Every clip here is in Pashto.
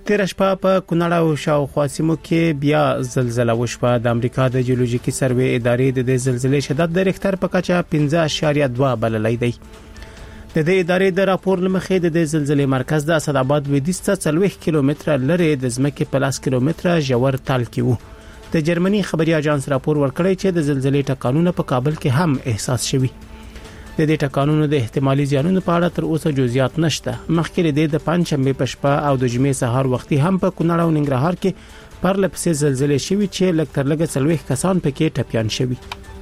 تیر شپه په کونړ او شاوخوا سیمو کې بیا زلزلہ وشوه. د امریکا د جیولوژیکي سروې ادارې د زلزلې شدت د ریختر په کچه 5.2 بللی دی. د دې ادارې د راپور لمخې د زلزلې مرکز د اسداباد لویدیځ څخه 40 کیلومتره لرې د ځمکې په 10 کیلومتره ژور تال کې وو. د جرمني خبري اژانس راپور ورکړی چې د زلزلې ټکانونه په کابل کې هم احساس شوي. د دې ټکانونو د احتمالي زیانونو په اړه تر اوسه جزئیات نشته. مخکې د پنځشنبه په شپه او د جمعې سهار وختي هم په کونړ او ننګرهار کې پرلپسې زلزلې شوي چې لکتر لګه 40 کسان پکې ټپيان شوي.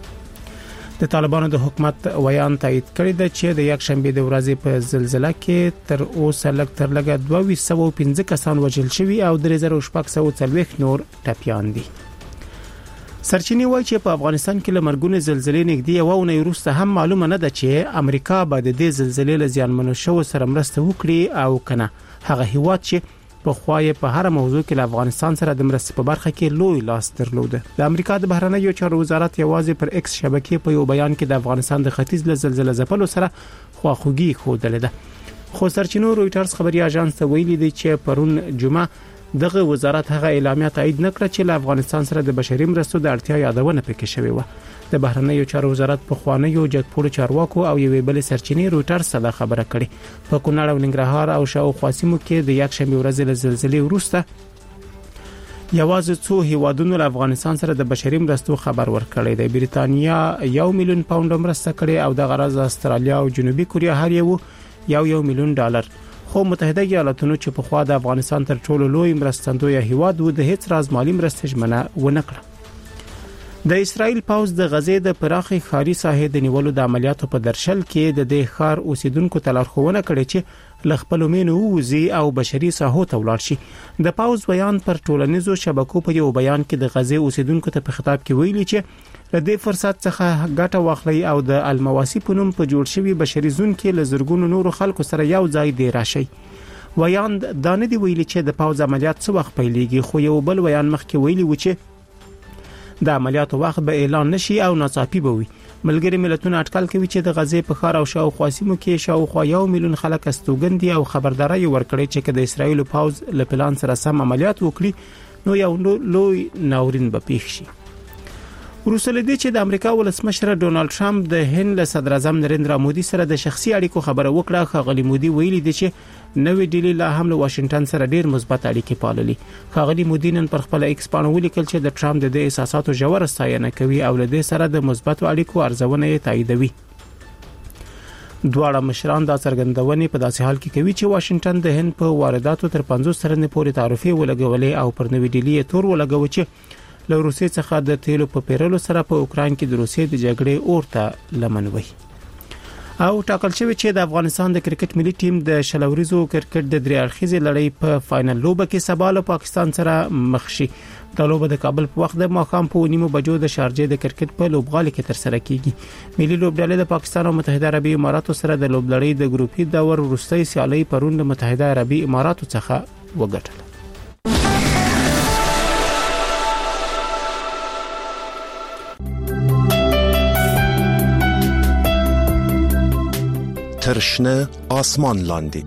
د طالبانو د حکومت ویان تایید کړی دی چې د یک شنبه د ورځې په زلزلہ کې تر اوسه لکتر لګه 2215 کسان وژل شوي او 3640 نور ټپيان دي. سرچینی وایي چې په افغانستان کې لمرګونه زلزلې نږدې یو ونه وروسته هم معلومه نه ده چې امریکا به د دې زلزلې له زیانمنو شو سره مرسته وکړي او کنه. هغه هیواد چې په خوای په هر موضوع کې له افغانستان سره د مرستې په برخه کې لوی لاس درلود. د امریکا د بهرنیو چارو وزارت یوازې پر ایکس شبکې په یو بیان کې د افغانستان د ختیځ له زلزلې ځپلو سره خواخوږي خوده ده. خو سرچینو رويټرز خبري اژانس ته ویلي دی چې پرون جمعه دغه وزارت هغه اعلامیه تایید نکړه چې له افغانستان سره د بشري مرستو د اړتیا یادونه پکې شوې و. د بهرنیو چارو وزارت په خوانیو جګپوړو چارواکو او یوې بل سرچینې رويټرز سره خبره کړې. په کونړ او ننګرهار او شاوخوا سیمو کې د یک شنبه ورځې له زلزلې وروسته یوازې څو هیوادونو له افغانستان سره د بشري مرستو خبر ورکړی دی. بریتانیا 1 میلیون پاونډ مرسته کړې او د غرض استرالیا او جنوبي کوریا هر یو $1 میلیون. خو متحده ایالاتونو چې په خوا د افغانستان تر ټولو لوی مرستندوی هیواد و د هیڅ راز مالی مرسته ژمنه ونه کړه. د اسرایل پوځ د غزې د پراخي ښاري ساحې د نیولو د عملیاتو په درشل کې د دې ښار اوسیدونکو ته لارښوونه کړې چې لخپلو مینو ووزي او بشري ساحو ته ولاړ شي. د پوځ بیان پر ټولنیزو شبکو په یو بیان کې د غزې اوسیدونکو ته په خطاب کې ویلي چې له دې فرصت څخه ګټه واخلي او د المواسی په نوم په جوړ شوی بشري زون کې له زرګونو نورو خلکو سره یو ځای دی راشي. ویان دانه دی ویلي چې د پوځ عملیات څو وخت پیلېږي، خو یو بل ویان مخکې ویلي و چې د عملیاتو وخت به اعلان نشي او ناڅاپي به وي. ملګری ملتونه اټکل کوي چې د غزې په ښار او شاوخوا سیمو کې شاوخوا 1 میلیون خلک استوګن دي او خبرداري ورکړي چې د اسرایل پوځ له پلان سره سم عملیات وکړي نو یو لوی ناورین به پیښ شي. وروسته لدې چې د امریکا ولسمشر ډونالد ټرمپ د هند له صدر اعظم نریندرا مودي سره د شخصي اړیکو خبره وکړه، خغلی مودي ویلي دی چې نوې ډیلی لا هم له واشنگټن سره ډیر مثبت اړیکې پاللي. خغلی مودي نن پر خپل ایکس باندې ولیکل چې د ټرمپ د احساساتو ژور ستاینه کوي او له دې سره د مثبت اړیکو ارزونه یې تاییدوي. دواړه مشران دا څرګندونې په داسې حال کې کوي چې واشنگټن د هند په وارداتو تر 50 سرنې پورې تعرفې ولګولې او پر نوې ډیلی تور ولګوي چې له روسیې څخه د تیلو په پیرلو سره په اوکران کې د روسیې د جګړې اورته لمنوي. او ټاکل شوی چې د افغانستان د کرکټ ملي ټیم د شلوريزو کرکټ د درې اړخیزې لړۍ په فائنل لوبه کې سبا له پاکستان سره مخ شي. د لوبه د کابل په وخت د ماښام په 9 بجو د شارجې د کرکټ په لوبغالي کې تر سره کیږي. ملي لوبډلې د پاکستان او متحده عربی اماراتو سره د لوبلړۍ د ګروپي دور وروستۍ سیالي پرون د متحده عربی اماراتو څخه وګټله. ترشنه آسمان لاندی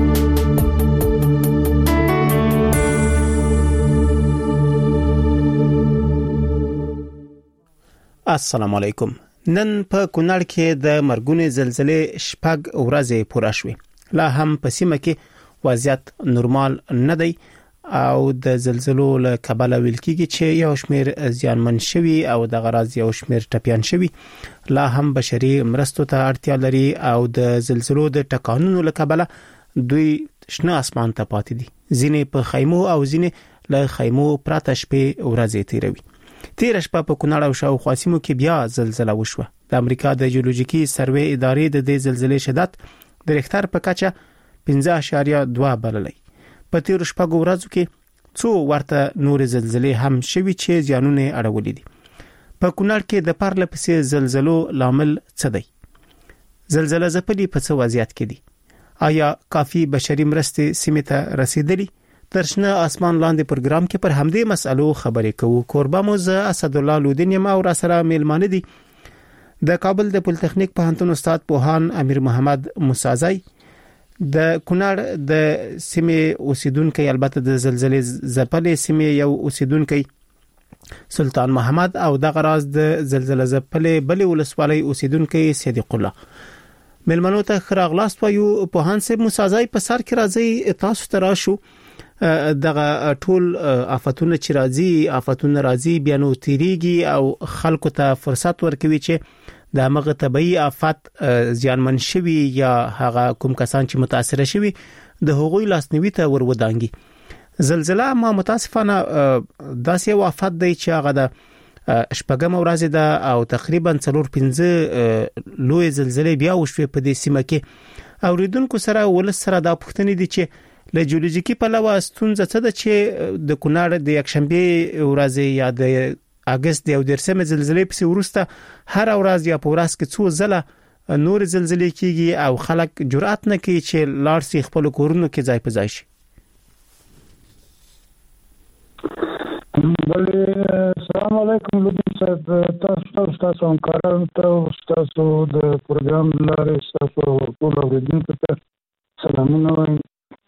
السلام علیکم. نن په کونړ کې د مرګونې زلزلې شپږ ورځې پوره شوې. لا هم په سیمه کې وضعیت نورمال نه دی او د زلزلو له کبله ویل کېږي چې یو شمیر زیانمن شوي او د غراض یو شمیر ټپيان شوي. لا هم بشري مرستو ته اړتیا لري او د زلزلو د ټکانونو له کبله دوی شنه اسمان ته پاتې دي. ځینې په خیمو او ځینې له خیمو پراته شپې ورځې تیروي. تیر شپه په کونړ او شاوخوا سیمو کې بیا زلزلہ وشوه. د امریکا د جیولوژیکي سروې ادارې د دې زلزلې شدت د ریختر په کچه 5.2 بللی. په تیر شپږ ورځو کې څو ورته نور زلزلې هم شوي چې زیانونه اړولې دي. په کونړ کې د پرلپسې زلزلو لامل څه دی؟ زلزلہ ځپلي په څه وضعیت کې دي؟ آیا کافي بشري مرستې سیمې ته رسیدلي؟ ترشنه آسمان لاندې پروګرام کې پر همدې مسألو خبرې کوو. کوربه مو زه اسد الله لودین یم او را سره میلمانه دي د کابل د پولیټیکنیک پوهنتون استاد پوهان امیر محمد موسازی، د کونړ د سیمې اوسیدونکو البته د زلزلې ځپلې سیمې یو اوسیدونکو سلطان محمد او د غراز د زلزلې ځپلې بلې ولسوالۍ اوسیدونکو صدیق الله ملمنو ته خراغلاست وایو په هانسه مسازای په سر کې راځي تاسو ته راشو دغه ټول آفتونه چې راځي بیا نو تیریږي او خلکو ته فرصت ورکوي چې د هغه طبيعي آفات زیانمن شوي یا هغه کوم کسان چې متاثر شوي د هغوی لاسنیوي ته ورودانګي زلزلہ ما متاسفانه داسې یو آفات دی چې هغه د شپږم ورځ ده او تقریبا 4-5 لوی زلزلې بیا وشوي په دې سیمه کې اوریدونکو سره ولسره دا پوښتنه دي چې له جیولوژیکي پلوه ستونزه څه ده چې د کونړ د یکشنبه ورځ یا د اگست د 13 زلزلې په وروسته هر ورځ یا په ورځ کې څو ځله نور زلزلې کیږي او خلک جرأت نه کوي چې لارسي خپل کورونو کې ځای په ځای شي. السلام علیکم لوبي صاحب تاسو همکارانو ته تاسو د پروګرام لارې تاسو ټول اوریدونکو ته سلامونه وایم.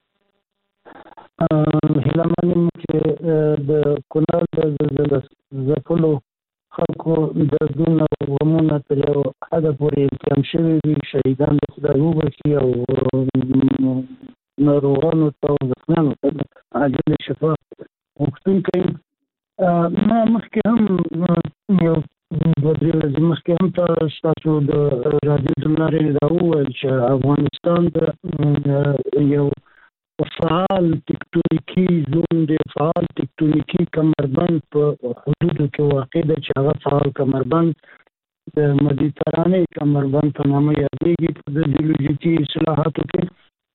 هیله منم چې د کونړ د زلزلې ځپلو خلکو د دون او غمونه تر یو حده پورې کم شوي دي. شهیدان د خدای وبخښي او ناروغانو ته او زخمیانو ته عاجل شفا غوښتونکی. ما مخکې هم یو 2-3 ورځې مخکې هم تاسو د رادیو د لارې دا وویل چې افغانستان د یو فعال تکتونیکی زون دی، فعال تکتونیکی کمربند په حدودو کې واقع ده چې هغه فعال کمربند د مدیترانې کمربند په نامه یادېږي په د جیولوژیکي اصطلاحاتو کې.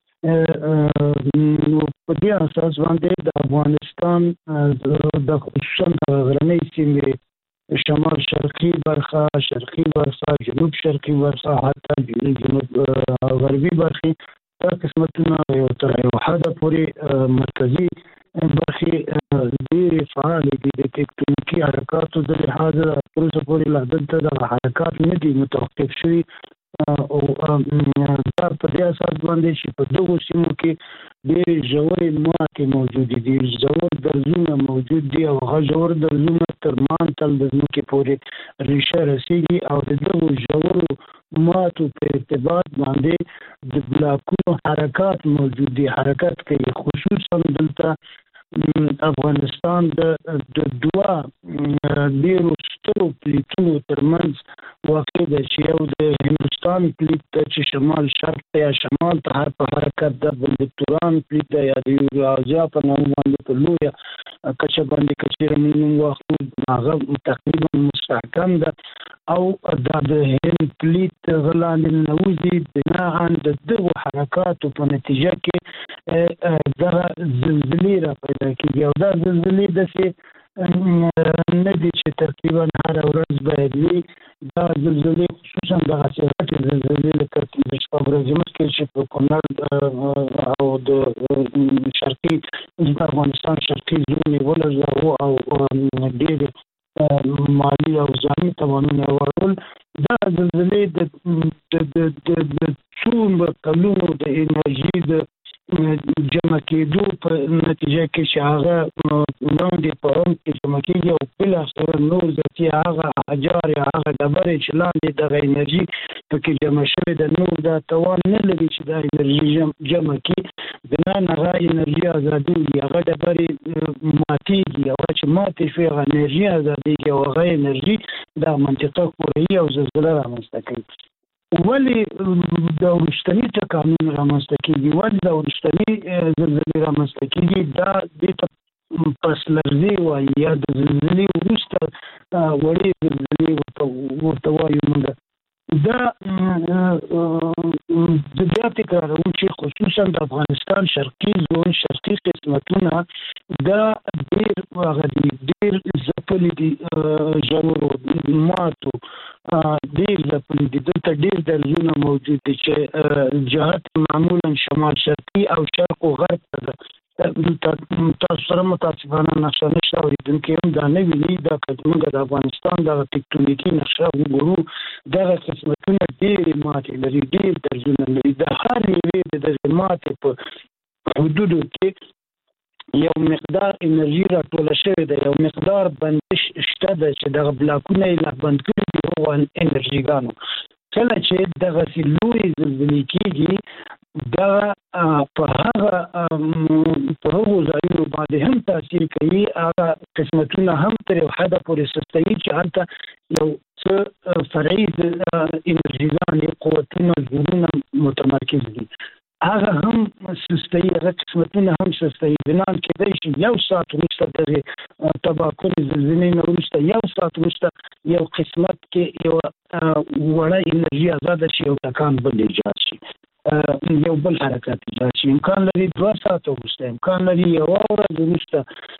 نو په دې اساس باندې د افغانستان د خصوصا د غرنۍ سیمې شمال شرقي برخه، شرقي برخه، جنوب شرقي برخه، حتی جنوب غربي برخه دا قسمتونه یو تر یو حده پورې مرکزي برخې ډېرې فعالې دي. د تکتونیکي حرکاتو د لحاظه تر اوسه پورې لا دلته دغه حرکات نه دي متوقف شوي او دا په دې اساس باندې چې په دغو سیمو کې ډېرې ژورې ماتې موجودې دي، ژور درزونه موجود دي او هغه ژور درزونه تر مانتل د ځمکې پورې ریشه رسېږي او د دغو ژورو ماتو په ارتباط باندې د بلاکونو حرکات موجود دي، حرکت کوي. خصوصا دلته افغانستان د دوه ډیرو سترو پلیتونو ترمنځ واقع ده چې یو د هندوستان پلیت ده چې شمال شرق ته یا شمال ته هر په حرکت ده، بل د توران پلیت ده یا د یورازیا په نامه باندې په لویه کچه باندې که چېرې موږ واخلو هغه تقریبا مستحکم ده او دا د هند پلیت غلاندې ننوځي. بناءً د دغو حرکاتو په نتیجه کې دغه زلزلې را پیدا کېږي او دا زلزلې داسې نه دي چې تقریبا هره ورځ باید وي. دا زلزلې خصوصا دغسې غټې زلزلې لکه 15 ورځې مخکې چې په کونړ او د شرقي د افغانستان شرقي زون یې ولړزاوه او ډېرې مالي او ځاني توانونه ورول. دا زلزلې د څو کلونو د انرژي د جمع کېدو په نتیجه کې چې هغه لاندې په عمق کې جمع کېږي او بالاخره نور ذاتي هغه احجار یا هغه ډبرې چې لاندې دغه انرژي پکې جمع شوې ده نور دا توان نه لري چې دا انرژي جمع کړي. بنا هغه انرژي ازادېږي، هغه ډبرې ماتېږي، هغه چې ماتې شوې هغه انرژي ازادېږي او هغه انرژي دا منطقه کوروي او زلزله رامنځته کوي. ولې د وروستني ټکانونه رامنځته کېږي، ولې د وروستني زلزلې رامنځته کېږي؟ دا دې ته پس لرزې وایي یا د زلزلې وروسته وړې زلزلې ورته وایو موږ. دا د بیا تکراروم چې خصوصا د افغانستان شرقي زون شرقي قسمتونه دا ډېر هغه دي، ډېر ځپلي دي، ژورو ماتو ډېر ځپلي دي. دلته ډېر درزونه موجود دي چې جهت معمولا شمال شرقي او شرق و غرب ته ده. تاسو سره متاسفانه نقشه نشته، اورېدونکي هم دا نه ویني. دا که موږ د افغانستان دغه تکتونیکي نقشه وګورو دغه قسمتونه ډېرې ماتې لري، ډېر درزونه لري. د هر یوې د دغې ماتې په حدودو کې یو مقدار انرژي راټوله شوې ده، یو مقدار بندش شته ده چې دغه بلاکونه یې لا بند کړي دي هغو انرژيګانو. کله چې دغه لوی زلزلې کېږي دغه په هغه ځایونو باندې هم تاثیر کوي، هغه قسمتونه هم تر یو حده پورې سستوي چې هلته یو څه فرعي انرژيګانې قوتونه زورونه متمرکز دي، هغه هم سستوي، هغه قسمتونه هم سستوي. بنان کېدای شي 1 ساعت وروسته دغه تباه کړې زلزلې نه وروسته 1 ساعت وروسته یو قسمت کې یو وړه انرژي آزاده شي او ټکان بل ایجاد شي، یو بل حرکت ایجاد شي. امکان لري 2 ساعت وروسته، امکان لري 1 ورځ وروسته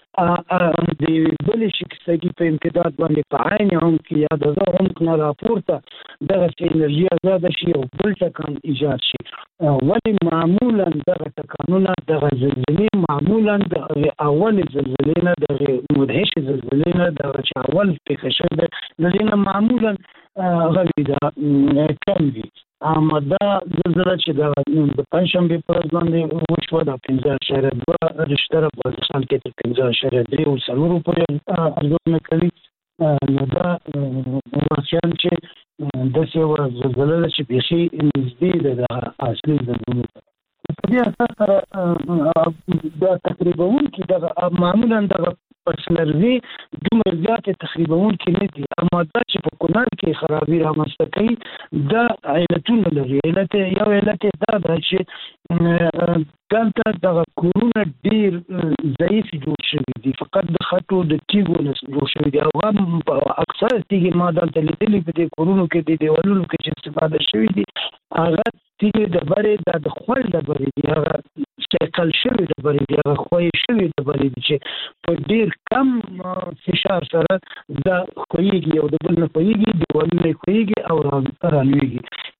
د بلې شکستګي په امتداد باندې په عین هم کې یا د عمق نه راپورته دغه انرژي آزاده شي او بل ټکان ایجاد شي. ولې معمولا دغه ټکانونه دغه زلزلې معمولا د اول زلزلې نه د مدهش زلزلې نه د اول پېښه شوې ده نه معمولا غوي دا کم دي. اما دا زلزله چې د پنځشنبې په ورځ باندې وشوه د 15.2 رشتر په سال کې تر 15.3 او څلورو پورې ارزونه کوي. نو دا واقعا چې داسې یوه زلزله ده چې بیخي نږدې ده د اصلي زلزلې ته. په دې اساس سره دا تقریباً دغه معمولا دغه پسلرزي دومره زیاتې تخریبونکې نه دي، اما دا چې په کونړ کې خرابي رامنځته کوي دا علتونه لري. یو علت یې دا ده چې دلته دغه کورونه ډېر ضعیف جوړ شوي دي، فقط د خټو د تیږو نه جوړ شوي دي او هم اکثره تیږې ما دلته لیدلي په دې کورونو کې د دیوالونو کې چې استفاده شوي دي هغه تیږې ډبرې دا د خوړ ډبرې دي، هغه شکل شوي ډبرې دي، هغه خوی شوي ډبرې دي چې په ډېر کم فشار سره دا خویږي او د بل نه خویږي، دیوالونه یې خویږي او رالویږي.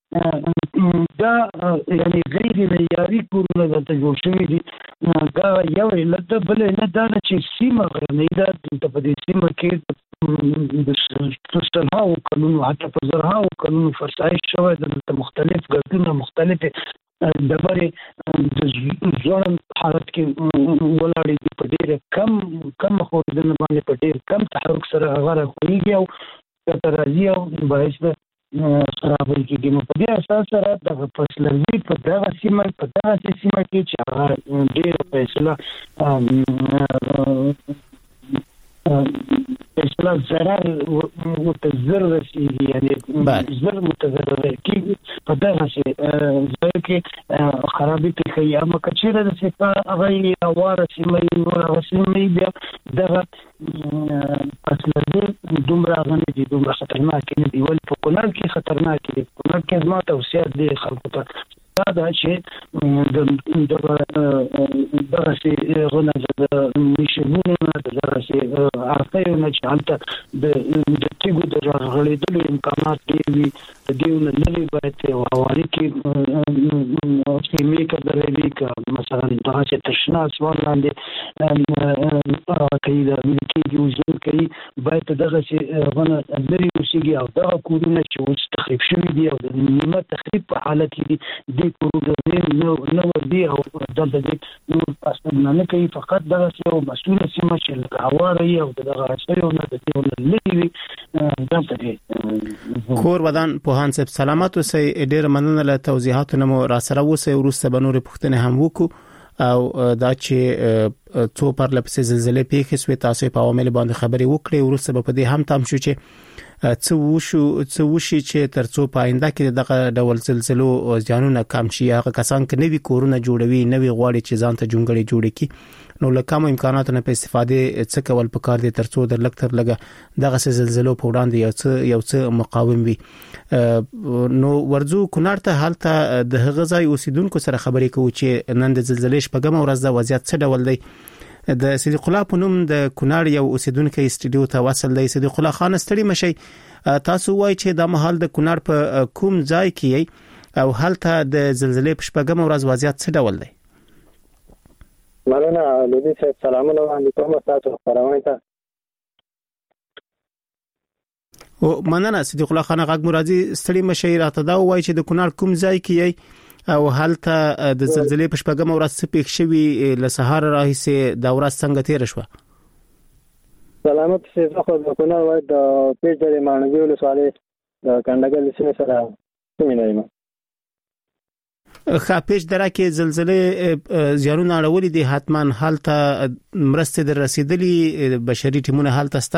دا یعنی غیر معیاري کورونه دلته جوړ شوي دي. دا یو علت ده. بل علت دا ده چې سیمه غرنۍ ده، دلته په دې سیمه کې د سلهاوو کلونو حتی په زرهاوو کلونو فرسایش شوی ده، دلته مختلف ګردونه مختلفې ډبرې د ځوړند حالت کې ولاړې دي، په ډېره کم خوځنه باندې په ډېر کم تحرک سره هغه راخویږي او ښکته راځي او باعث ده خرابۍ کېږي. نو په دې اساس سره دغه پسلرزي په دغه سیمه کې چې هغه ډېره فیصله ضرر ورته زر رسېږي، یعنې زر متضرر کېږي په دغسې ځایو کې خرابي پېښوي. اما که چېرې داسې هغه هواره سیمه وي نور هغه سیمه وي بیا دغه پسلرزي دومره هغه نه دي، دومره خطرناکې نه دي. ولې په کونړ کې خطرناکې دي. کونړ کې زما توصیه دی خلکو ته دا ده چې دغسې غونه د میشنونو نه دغسې عرقیو نه چې هلته د تیږو د راغړېدلو امکانات ډېر وي، د دې نه لرې باید یو هواري کې خیمې کدلی وي، که مثلا دغسې تشنه اسمان لاندې کوي د کېږي وژل کوي، باید دغسې غونه لرې اوسېږي او دغه کورونه چې اوس تخریب شوي دي او د نیمه تخریب په حالت کې دي دې کورونه نه وردي او دلته دې نور استفاده نه کوي، فقط دغسې یو مسؤله سیمه چې لکه هواره وي او دغه عصریو نه د دې نه لرې وي دلته دې کور ودان. پوهان صاحب سلامت اوسئ، ډېره مننه له توضیحاتو نه مو راسره اوسئ. وروسته به نورې پوښتنې هم وکړو او دا چې څو پرلپسې زلزلې پیښې شوې تاسو په عوامل باندې خبرې وکړې، وروسته به په دې هم تام شو چې څه وشي چې ترڅو په آینده کې دغه ډول زلزلو ځانونه کم شي. هغه کسان چې نوي کورونه جوړوي، نوي غواړي چې ځان ته جونګړې جوړ کړي، نو له کوم امکاناتو نه په استفاده څه کول پکار دي ترڅو د لکتر لګه دغه زلزلو په وړاندې یو څه مقاوم وي. نو ورځو کونړ ته حالت د هغه ځای اوسیدونکو سره خبرې کوو چې نن د زلزلې شپږم ورځ د وضعیت څه ډول دی. د صدیق الله په نوم د کونړ یو اوسیدونکو استډیو ته وصل دی. صدیق الله خان ستړي مشي، تاسو وایي چې د مهال د کونړ په کوم ځای کې او هلته د زلزلې په شپږم ورځ وضعیت څه ډول دی؟ مننه لودي صاحب، سلامونه وړاندې کوم تاسو خبرونه ته. او مننه صدیق الله خان غږ مرادي ستړي مشي، راته دا وایي چې د کونړ کوم ځای کې او هلته د زلزلې په شپږم ورځ څه پیښ شوی له سهار راهیسې د ورځ څنګه تیر شو؟ سلامت سي خو د کونړ وای د پیج د مانوي ولسوالۍ د کندګل سیمه سره سیمه نه خاپیش دره کې زلزلې زیانونه اړولې دي، حتما هلته مرستې در رسیدلې بشري ټیمونه هلته ستا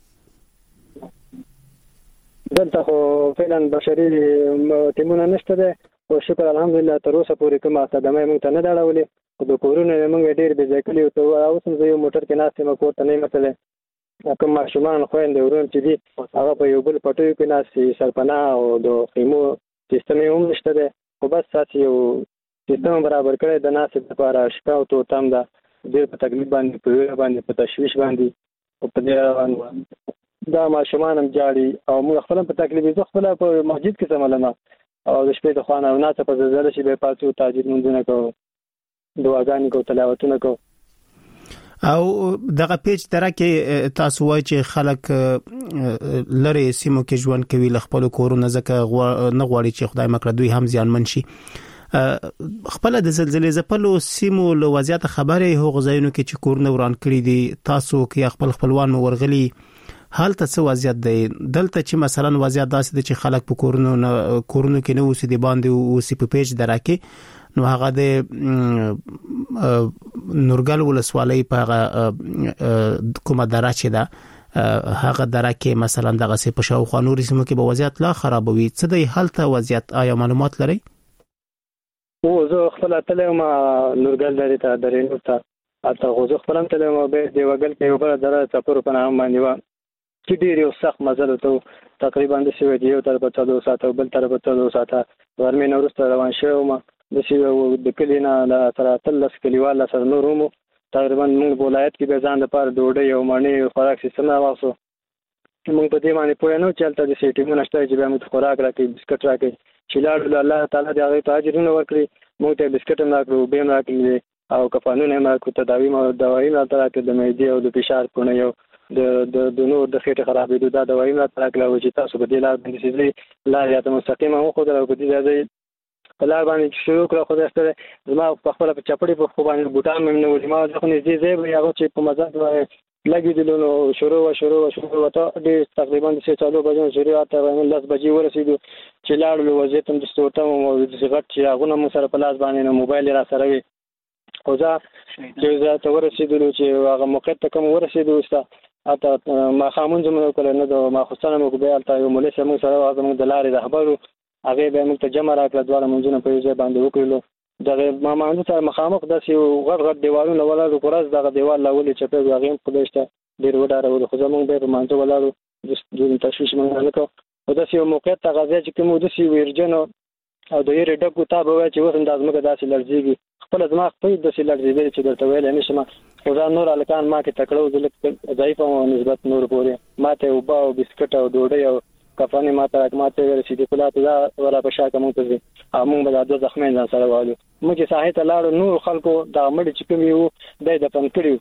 دلته خو فعلا بشري ټیمونه نشته ده او شکر الحمدلله تر اوسه پورې کومه صدمه موږ ته نه اړولې. د کورونو موږ ډېر بې ځای کړي او اوس هم یو موټر کې ناست یم کور ته نه مثلا کوم ماشومان خويندې ورون چې دي هغه په یو بل پټیو کې ناست سرپناه او د خیمو سیستم هم نشته ده، خو بس تاسو یو سیستم برابر کړی د ناست لپاره شپه او تام ده ډېر په تکلیف باندې په باندې په تشویش باندې او په دې دا ماشومان هم جاړي او موږ خپل په تکلیف زه خپل په مسجد کې سملمه او د شپې د خوانه او ناڅه په زلزلې شي به پاتو تاجید منځونه کو دعاګانې کو تلاوتونه کو. او دغه پیج دره کې تاسو وایي چې خلک لری سیمو کې ژوند کوي ل خپل کورونه ځکه نه غواړي چې خدای مکړه دوی هم زیانمن شي. خپل د زلزلې زپلو سیمو له وضعیت خبره هو غزاینو کې چې کورونه وران کړی دي، تاسو کې خپل خپلوان مو ورغلي حالت څه وضعیت دی دلته چې مثلا وضعیت داسې دی چې خلک په کورونو کې نه اوسې دی باندې اوسې په پیج دره کې نو هغه د نورګل ولسوالۍ په کومه دره چې ده هغه دره کې مثلا دغه څه په شاوخوا نورې سیمو کې به وضعیت لا خرابوي. څه دی حالت وضعیت آیا معلومات لري؟ او زه خپل تلم نورګل لري ته درې نو ته اته غوځ خپلم تلم به دی وګل کې یو بل دره چپور په نام باندې و چې ډیر یو سخت مزل ته تقریبا د سوي دی یو تر په 4 ساعت او بل تر په 4 ساعت ورمه نورسته روان شوم د سیو د کلینا لا تر تلس کلیواله سره نورومو تقریبا موږ ولایت کې به ځان د پاره ډوډۍ او مانی خوراک سیستم راوښو. موږ په دې باندې پوه نه چلته د سیټیمو نشته چې به موږ خوراک راکې بسکټ راکې چې لاړ الله تعالی دې هغه تاجرونه ورکړي موږ ته بسکټ هم راکړو به هم راکړي او کفانونه هم راکړو تداوی او دوايي نه تراکې د معدې او د فشار پونه یو د نور د خېټه خرابېدو دا دوايي نه تراکله او چې تاسو په دې لار باندې سي لا یا ته مستقیمه مو خو درو په دې ځای بلار باندې شروع کړو خو دسته زما په خپل په چپړې په خو باندې بوتان مې نو ما ځکه نږدې ځای به هغه چې په مزه لګې دي نو شروع وته د تقریبا 4 بجو شروع اته 10 بجې ورسېدو چې لاړو وضعیت هم د ستورته مو د غټ چې هغه مو سره په لاس باندې نو موبایل را سره وي خو ځا چې ته ورسېدو چې هغه موقع ته کوم ورسېدو استا اته ما خامون زموږ کله نه د ما خوستانه مو به الته یو مولوی سم سره زموږ د لارې رهبرو هغه به موږ ته جمع راکړه دواړه منځونه په یوه باندې وکړلو دغه ما مانځ سره مخامخ داسې غټ دیوالونه ولاړو پرز دغه دیوال لاولې چې په هغه په دشته ډیر وډاره خو زموږ به په مانځ ولاړو د تشویش مونږ نه کوو او داسې یو موقع ته غځي چې کوم د سی ورجنو او د یې ډکو تابو چې وسم د ازمکه داسې لړزيږي خپل ازما خپل داسې لړزيږي چې درته ویل نه شم خو ځان نور الکان ما کې تکړو ځل ضعیف او نسبت نور پورې ماته او با او بسکټ او ډوډۍ او کفانې ماته ورسېدې کله ته ولا په شاکه مونږ ته موږ به د زخمین ځان سره والو موږ ساحه ته لاړو نور خلکو دا مړ چې کوم یو د دفن کړیو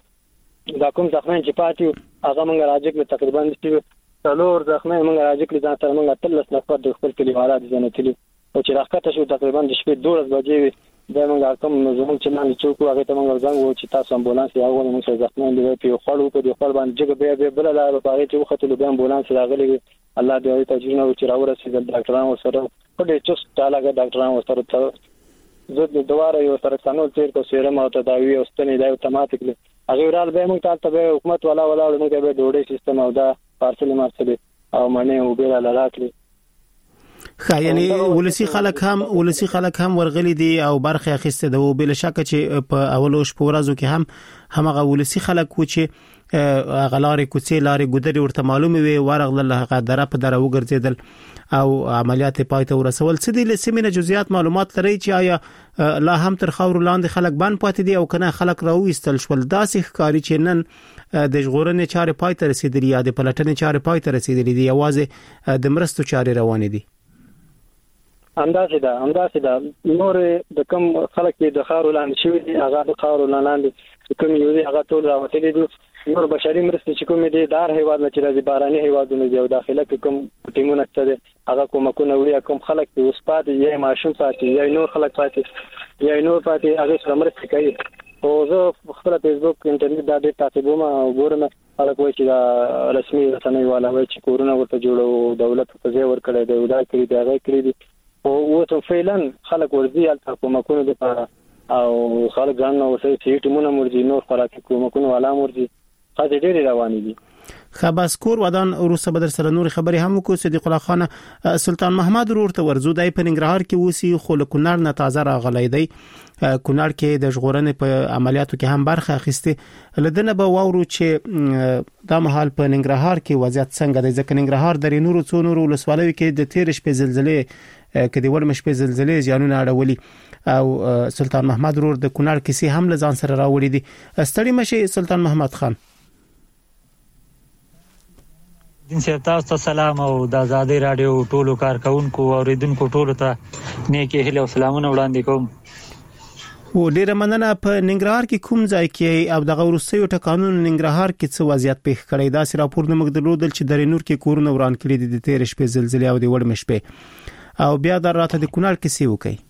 دا کوم زخمین چې پاتیو هغه موږ راځي تقریبا چې څلور زخمین موږ راځي ځان سره موږ تلس نفر د خپل کلیوالات ځنه تلو او چې راکته شو تقریبا د شپې 12 بجې دا موږ کوم زموږ چې نن چوکو هغه ته موږ ځنګ و چې تاسو امبولانس یې هغه موږ زخمین دی په خړو په خپل باندې جګ به بل لا په هغه چې وختلو به امبولانس راغلی الله دې تجربه او چې راورسېدل ډاکټرانو سره په دې چوس تعالی ډاکټرانو سره زه د دواره یو سره څنګه تیر کو سیرم او تداوی او ستنې دا اتوماتیکلی هغه ورال به موږ ته حکومت والا موږ به ډوډۍ سیستم او دا پارسل مارسل او منه او به لا راکړي یعنی ولسی خلک هم ورغلي دي او برخه اخیسته ده او بل شک چې په اولو شپه ورځو کې همغه ولسی خلک و چې غلارې کوڅې لارې ګودري ورته معلومه وي ورغله هغه دره په دره وګرځیدل او عملیات پای ته ورسول څه دي لسمینه جزئیات معلومات لري چې آیا لا هم تر خاور لاندې خلک باندې پاتې دي او کنه خلک راوېستل شول داسې ښکاری چې نن د ژغورنې چارې پای ته رسیدلې یا د پلټنې چارې پای ته رسیدلې دي یوازې د مرستو چارې روانې دي؟ همداسې ده نور د کوم خلک چې د خارو لاندې شوي دي هغه د خارو لاندې کوم یو دي هغه ټول راوتلي دي. نور بشري مرستې چې کومې دي دار هیواد نه چې راځي باراني هیوادونه دي او داخله کې کوم ټیمونه څه دي هغه کومکونه وړي کوم خلک چې اوس پاتې یا ماشوم پاتې یا نور خلک پاتې هغه سره مرسته کوي. او زه خپل فیسبوک انټرنیټ دا ډېر تعقیبوم او ګورم خلک وایي چې دا رسمي رسنۍ والا وایي چې کورونه ورته جوړو دولت په ځای ورکړی دی دا کړي دی هغه کړي دي او اوس فعلا خلک ورځي هلته کومکونه دپاره او خلک ځان نه اوسوي چې ټیمونه مرځي نور خوراکي کومکونه والا مرځي خاصې ډېرې روانې دي. خباس کور ودان وروسته بدر سره نور خبرې هم کو صدیق الله خان سلطان محمد ورته ورزو دای په ننګرهار کې وسی خو له کونړ نه تازه راغلی دی. کونړ کې د ژغورنې په عملیاتو کې هم برخه اخیسته لدنه به وورو چې د مهال په ننګرهار کې وضعیت څنګه دی ځکه ننګرهار د نورو څو نورو ولسوالۍ کې د 13 شپې زلزلې کدي ور مشپې زلزلې زیانونه اړولي او سلطان محمد ورور د کونړ کیسې هم لزان سره راوړي دي. ستړي مشه سلطان محمد خان. دین صاحب تاسو ته سلام او د آزادۍ رادیو ټولو کارکونکو او اوریدونکو ټولو ته نیکی هیله او سلامونه وړاندې کوم. و ډیره مننه. په ننګرهار کې کوم ځای کې او دغه وروستیو ټکانونو ننګرهار کې څه وضعیت پیښ کړی دا سره راپور نه مګدلودل چې د نور کې کورونه وران کړي دي د 13 شپې زلزلې او د وړ مشپې او بیا د راته د کونړ کې سی وکي.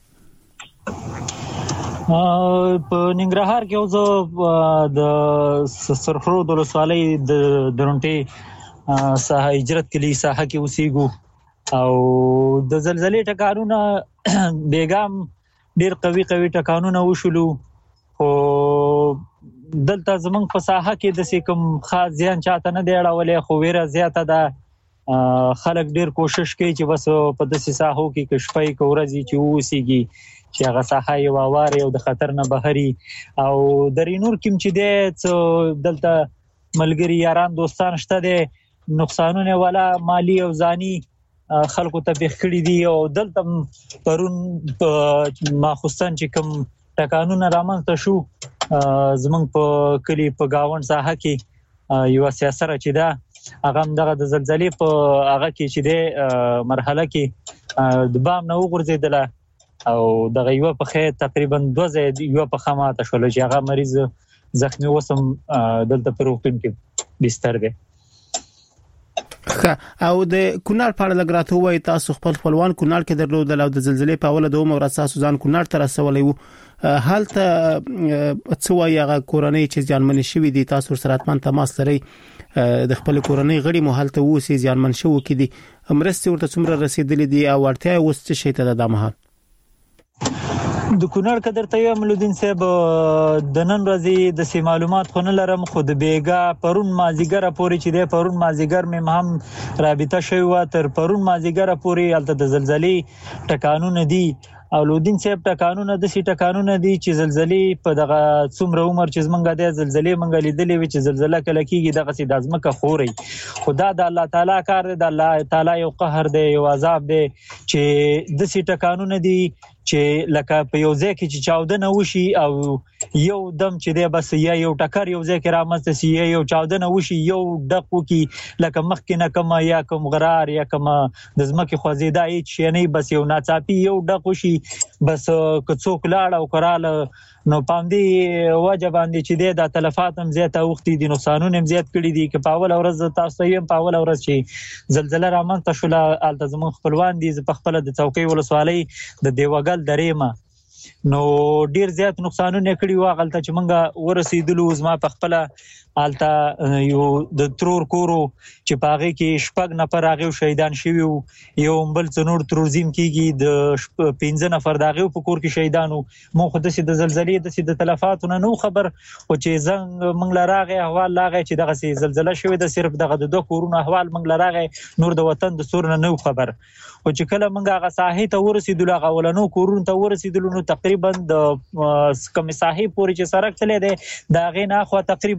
په ننګرهار کې اوس د سرخرو د ولسوالۍ د درونټي ساحه هجرت کلی ساحه کې اوسېګو او د زلزلې ټکانونه بیګام ډیر قوي ټکانونه وشولو خو دلته زمونږ په ساحه کې د کوم خاص ځان چاته نه دی اړولې خو ویره زیاته ده. خلک ډیر کوشش کوي چې بس په داسې ساحو کې کشپای کورځي چې اوسېږي چې هغه ساحه یو واره او د خطر نه بهري او درې نور کوم چې دی دلته ملګری یاران دوستان شته دي نقصانونه ولا مالی او ځاني خلکو ته بخ کړی دي او دلته پرون ماخستان چې کوم ټکانونه رامنځته شو زمونږ په کلی په گاوند ساحه کې یو سیاسره چې دا هغه دغه د زلزلې په هغه کې چې د مرحله کې د بام نه وګرځیدله او دغه یو په خې تقریبا 2 ځای یو په خماته شول چې هغه مریض زخمی وسم دلته په روغتون کې بستر دی. او د کونړ په اړه لګراته وای تاسو خپلوان کونړ کې درلودل او د زلزلې په اوله دوه ورځ ځان کونړ ته رسولې وو حالت څه وای هغه کورنۍ چې ځانمن شوی دي تاسو سره اتمن تماس لري د خپل کورنۍ غړي مو حالت وو ځانمن شو کې دي مرستې ورته څومره رسیدلې دي او ورته وسته شي ته د مهال د کونړ قدر ته ملودین صاحب د نن ورځې د سی معلومات خو نه لرم خو د بیګا پرون مازیګر پورې چې د پرون مازیګر مې هم رابطه شوی و تر پرون مازیګر پورې الته د زلزلې ټکانونه دي او لودین صاحب ټکانونه د سی ټکانونه دي چې زلزلې په دغه څومره عمر چې زمونږ د زلزلې منګ لیدلې و چې زلزلہ کله کیږي دغه سي د ازمکه خوري خدا د الله تعالی کار دی د الله تعالی یو قهر دی یو عذاب دی چې د سی ټکانونه دي چې لکه په یو ځای کې چې چاودنه وشي او یو دم چې دی بس یا یو ټکر یو ځای کې رامنځته شي یو چاودنه وشي یو ډقو کې لکه مخکې نه کوم یا کوم غرار یا کوم د ځمکې خوځیدا هیڅ شي نه بس یو ناڅاپي یو ډقو شي بس که څوک لاړ او کراله نو پاندې وجه باندې چې دی د تلفات هم زیاته وختي دي نقصانونه هم زیات کړي دي که په اول ورځ تاسو یې په اول ورځ چې زلزلہ رامنځته شوله الته زموږ خپلوان دي په خپل د چوکۍ ولسوالۍ د دیوګل دریمه نو ډیر زیات نقصانونه کړي واغلته چې مونږه ورسېدلو زما په خپل الته یو د ترور کورو چې پاغه کې شپږ نفر هغه شهیدان شوي یو بل څنور تروزیم کېږي د 15 نفر دغه په کور کې شهیدانو مو خو د زلزلې د تلفاتونه نو خبر او چې زنګ مونږ لراغه احوال لاغه چې دغه زلزلہ شوی د صرف دغه د دوه کورونو احوال مونږ لراغه نور د وطن د سور نه خبر او چې کله مونږ هغه ساحې ته ورسېدل هغه ولنو کورونو ته ورسېدل نو تقریبا د کم ساحې پورې چې سړک تللی دی دا غي نه خو تقریبا 3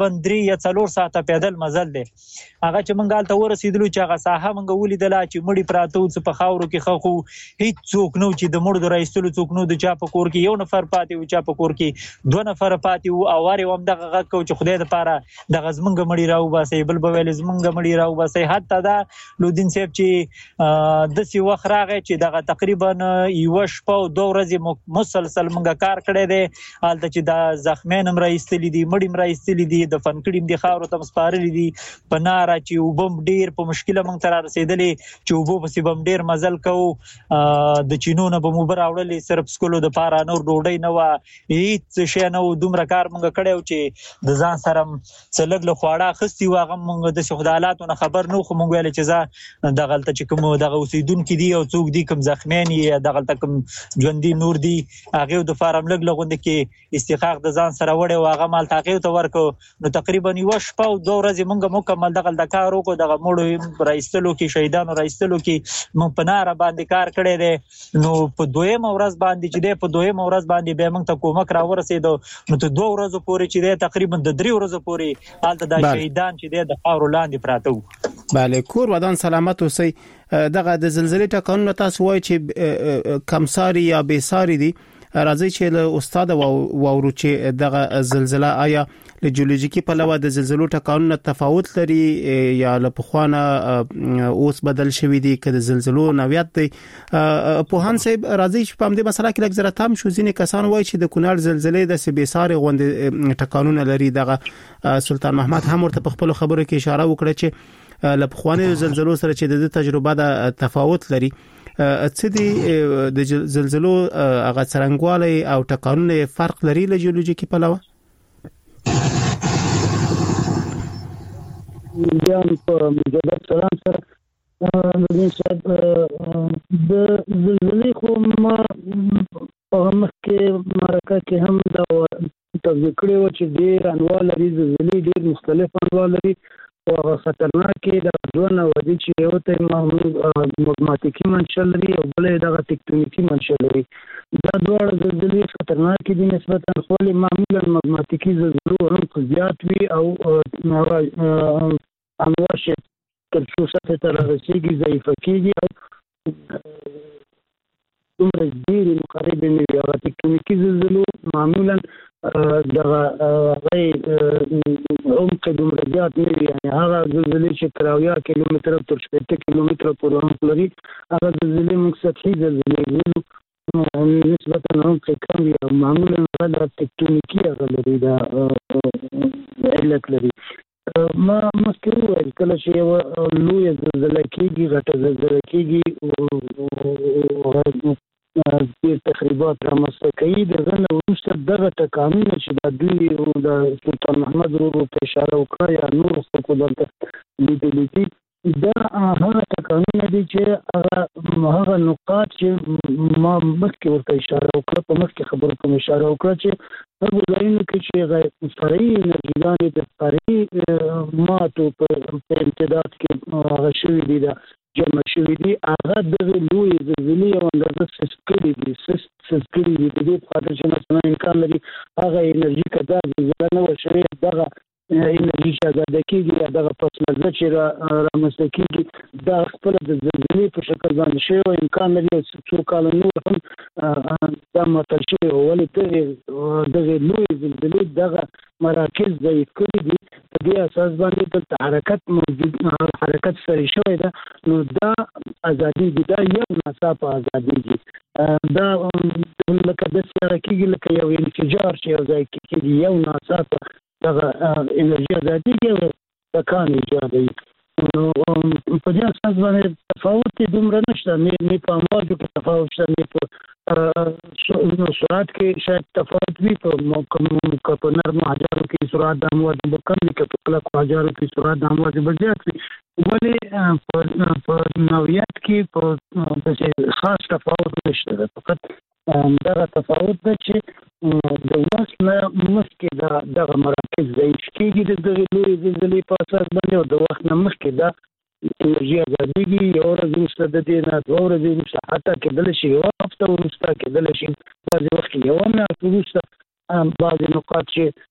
یا 4 ساعته پیدل مزل دی. هغه چې مونږ هلته ورسېدلو چې هغه ساحه مونږ ولیدله چې مړي پراته وو، څه په خاورو کې خښ وو، هېڅ څوک نه و چې د مړو د رایستلو څوک نه و. د چا په کور کې 1 نفر پاتې و، چا په کور کې 2 نفره پاتې وو. او وار یې هم دغه غږ کوو چې خدای دپاره دغه زمونږ مړي راوباسئ، بل به ویل زمونږ مړي راوباسئ. حتی دا لودین صاحب چې داسې وخت راغی چې دغه تقریبا 1 شپه او 2 ورځې مسلسل مونږ کار کړی دی. هلته چې دا زخمیان هم رایستلي دي، مړي هم رایستلي دي، دفن کړي هم دي، خاورو ته هم سپارلي دي. په ناره چې اوبه هم ډېر په مشکله مونږ ته رارسېدلې چې اوبو پسې به هم ډېر مزل کوو. د چینو نه به مو اوبه راوړلې صرف څکلو دپاره، نور ډوډۍ نه وه، هېڅ شی نه و. دومره کار مونږ کړی و چې د ځان سره څه لږ له خواړه اخیستي وو. هغه مونږ داسې خو د حالاتو نه خبر نه وو، خو مونږ ویلې چې زه دغلته چې کوم دغه اوسېدونکي دي او څوک دي کوم زخمیان یا دغلته کوم ژوندي نور دي، هغې دپاره هم لږ له غوندې کې استحقاق د ځان سره وړی و. هغه مال ته هغې ته ورکړو. نو تقریبا 1 شپه او 2 ورځې مونږ مکمل دغلته کار وکړو. دغه مړو رایستلو کې، شهیدانو رایستلو کې مونږ په ناره باندې کار کړی دی. نو په 2مه ورځ باندې چې دی، په 2مه ورځ باندې بیا مونږ ته کومک راورسېدو. نو ته 2 ورځو پورې چې دی، تقریبا د 3 ورځو پورې هلته دا شهیدان چې دی د خاورو لاندې پراته وو. بله، کور ودان سلامت اوسئ. دغه د زلزلې ټکانونه تاسو وایي چې کمساري یا بېساري دي. راځي چې له استاد واورو چې دغه زلزلہ آیا له جیولوژیکي پلوه د زلزلو ټکانونه تفاوت لري یا له پخوانه اوس بدل شوی دي که د زلزلو نوعیت دی. پوهان صاحب راځي چې په همدې مسله کې لږ زره تام شو. ځینې کسان وایي چې د کونړ زلزلې د بېساري غوندې ټکانونه لري. دغه سلطان محمد هم ورته په خپلو خبرو کې اشاره وکړه چې له پخوانیو زلزلو سره چې د تجربه د تفاوت لري. څه دي د زلزلو هغه څرنګوالی او ټکانونه فرق لري له جیولوژیکي پلوه؟ جان په مجدد سلام سره نورین صاحب، د زلزلې خو ما په مخکې مرکه کې هم دا توضیح کړې وه چې ډېر انواع لري. زلزلې ډېر مختلف انواع لري او هغه خطرناکې د 2 نوع دي چې یو ته مګماتیکي منشأ لري او بله یې دغه تکتونیکي منشأ لري. دا دواړه زلزلې خطرناکې دي نسبتا، خو ولې معمولا مګماتیکي زلزلو عمق زیات وي او امواج تر څو سطحې ته رارسېږي ضعیفه کېږي او دومره ډېرې مقربې نه وي. هغه تکتونیکي زلزلو معمولا دغه عمق دومره زیات نه وي، یعنې هغه زلزلې چې تر 80 کیلومتره تر 80 کیلومتره پورې عمق لري، هغه زلزلې موږ سطحي زلزلې ویلو، نسبتا عمق کم وي او معمولا هغه د تکتونیکي هغه لري، د علت لري. ما مخکې وویل کله چې یوه لویه زلزله کېږي، غټه زلزله کېږي، ډېر تخریبات رامنځته کوي، د هغه نه وروسته دغه ټکانونه چې دا دوی د سلطان محمد ورو ته اشاره وکړه یا نورو خلکو دلته لیدلي دي، دا هغه ټکانونه دي چې هغه نقاط چې ما مخکې ورته اشاره وکړه، په مخکې خبرو کوم اشاره وکړه چې هغو ځایونو کې چې فرعي انرژیګانې د فرعي ماتو په امتداد کې هغه شوي دي، دا جمع شوي دي، هغه دغه لویې زلزلې یو اندازه سست کړي دي. د دې په خاطر چې مثلا امکان لري هغه انرژي که دا زلزله نه وه شوې، دغه انرژي چې ازاده کېږي یا دغه پس منظر چې رامنځته کېږي دا خپله د زلزلې په شکل باندې شوی و، امکان لري څو کاله نور هم دا معطل شوی و. ولې دغه لویې زلزلې دغه مراکز ضعیف کړي دي، په دې اساس باندې دلته حرکت سری شوی ده، نو دا ازادېږي، دا یو ناڅاپه ازادېږي. دا لکه داسې هغه کېږي لکه یو انفجار چې یو ځای کې کېږي، یو ناڅاپه دغه انرژي ازادېږي او ټکان ایجادوي. نو په دې اساس باندې تفاوت یې دومره نشته، نه په امواجو کې تفاوت شته، نه په سرعت کې شاید تفاوت وي، په نرمو حجارو کې سرعت د امواج به کم وي، که په کلکو حجارو کې سرعت د امواج به زیات وي. ولې په نوعیت کې په داسې خاص تفاوت نشته ده، فقط دغه تفاوت ده چې د وخت نه مخکې دغه مراکز ضعیف کېږي د دغې لویې زلزلې په اساس باندې، او د وخت نه مخکې دا انرژي ازادېږي. یوه ورځ وروسته د دې نه 2 ورځې وروسته، حتی کېدلی شي 1 هفته وروسته، کېدلی شي بعضې وخت کې 1 میاشت وروسته بعضې نقاط چې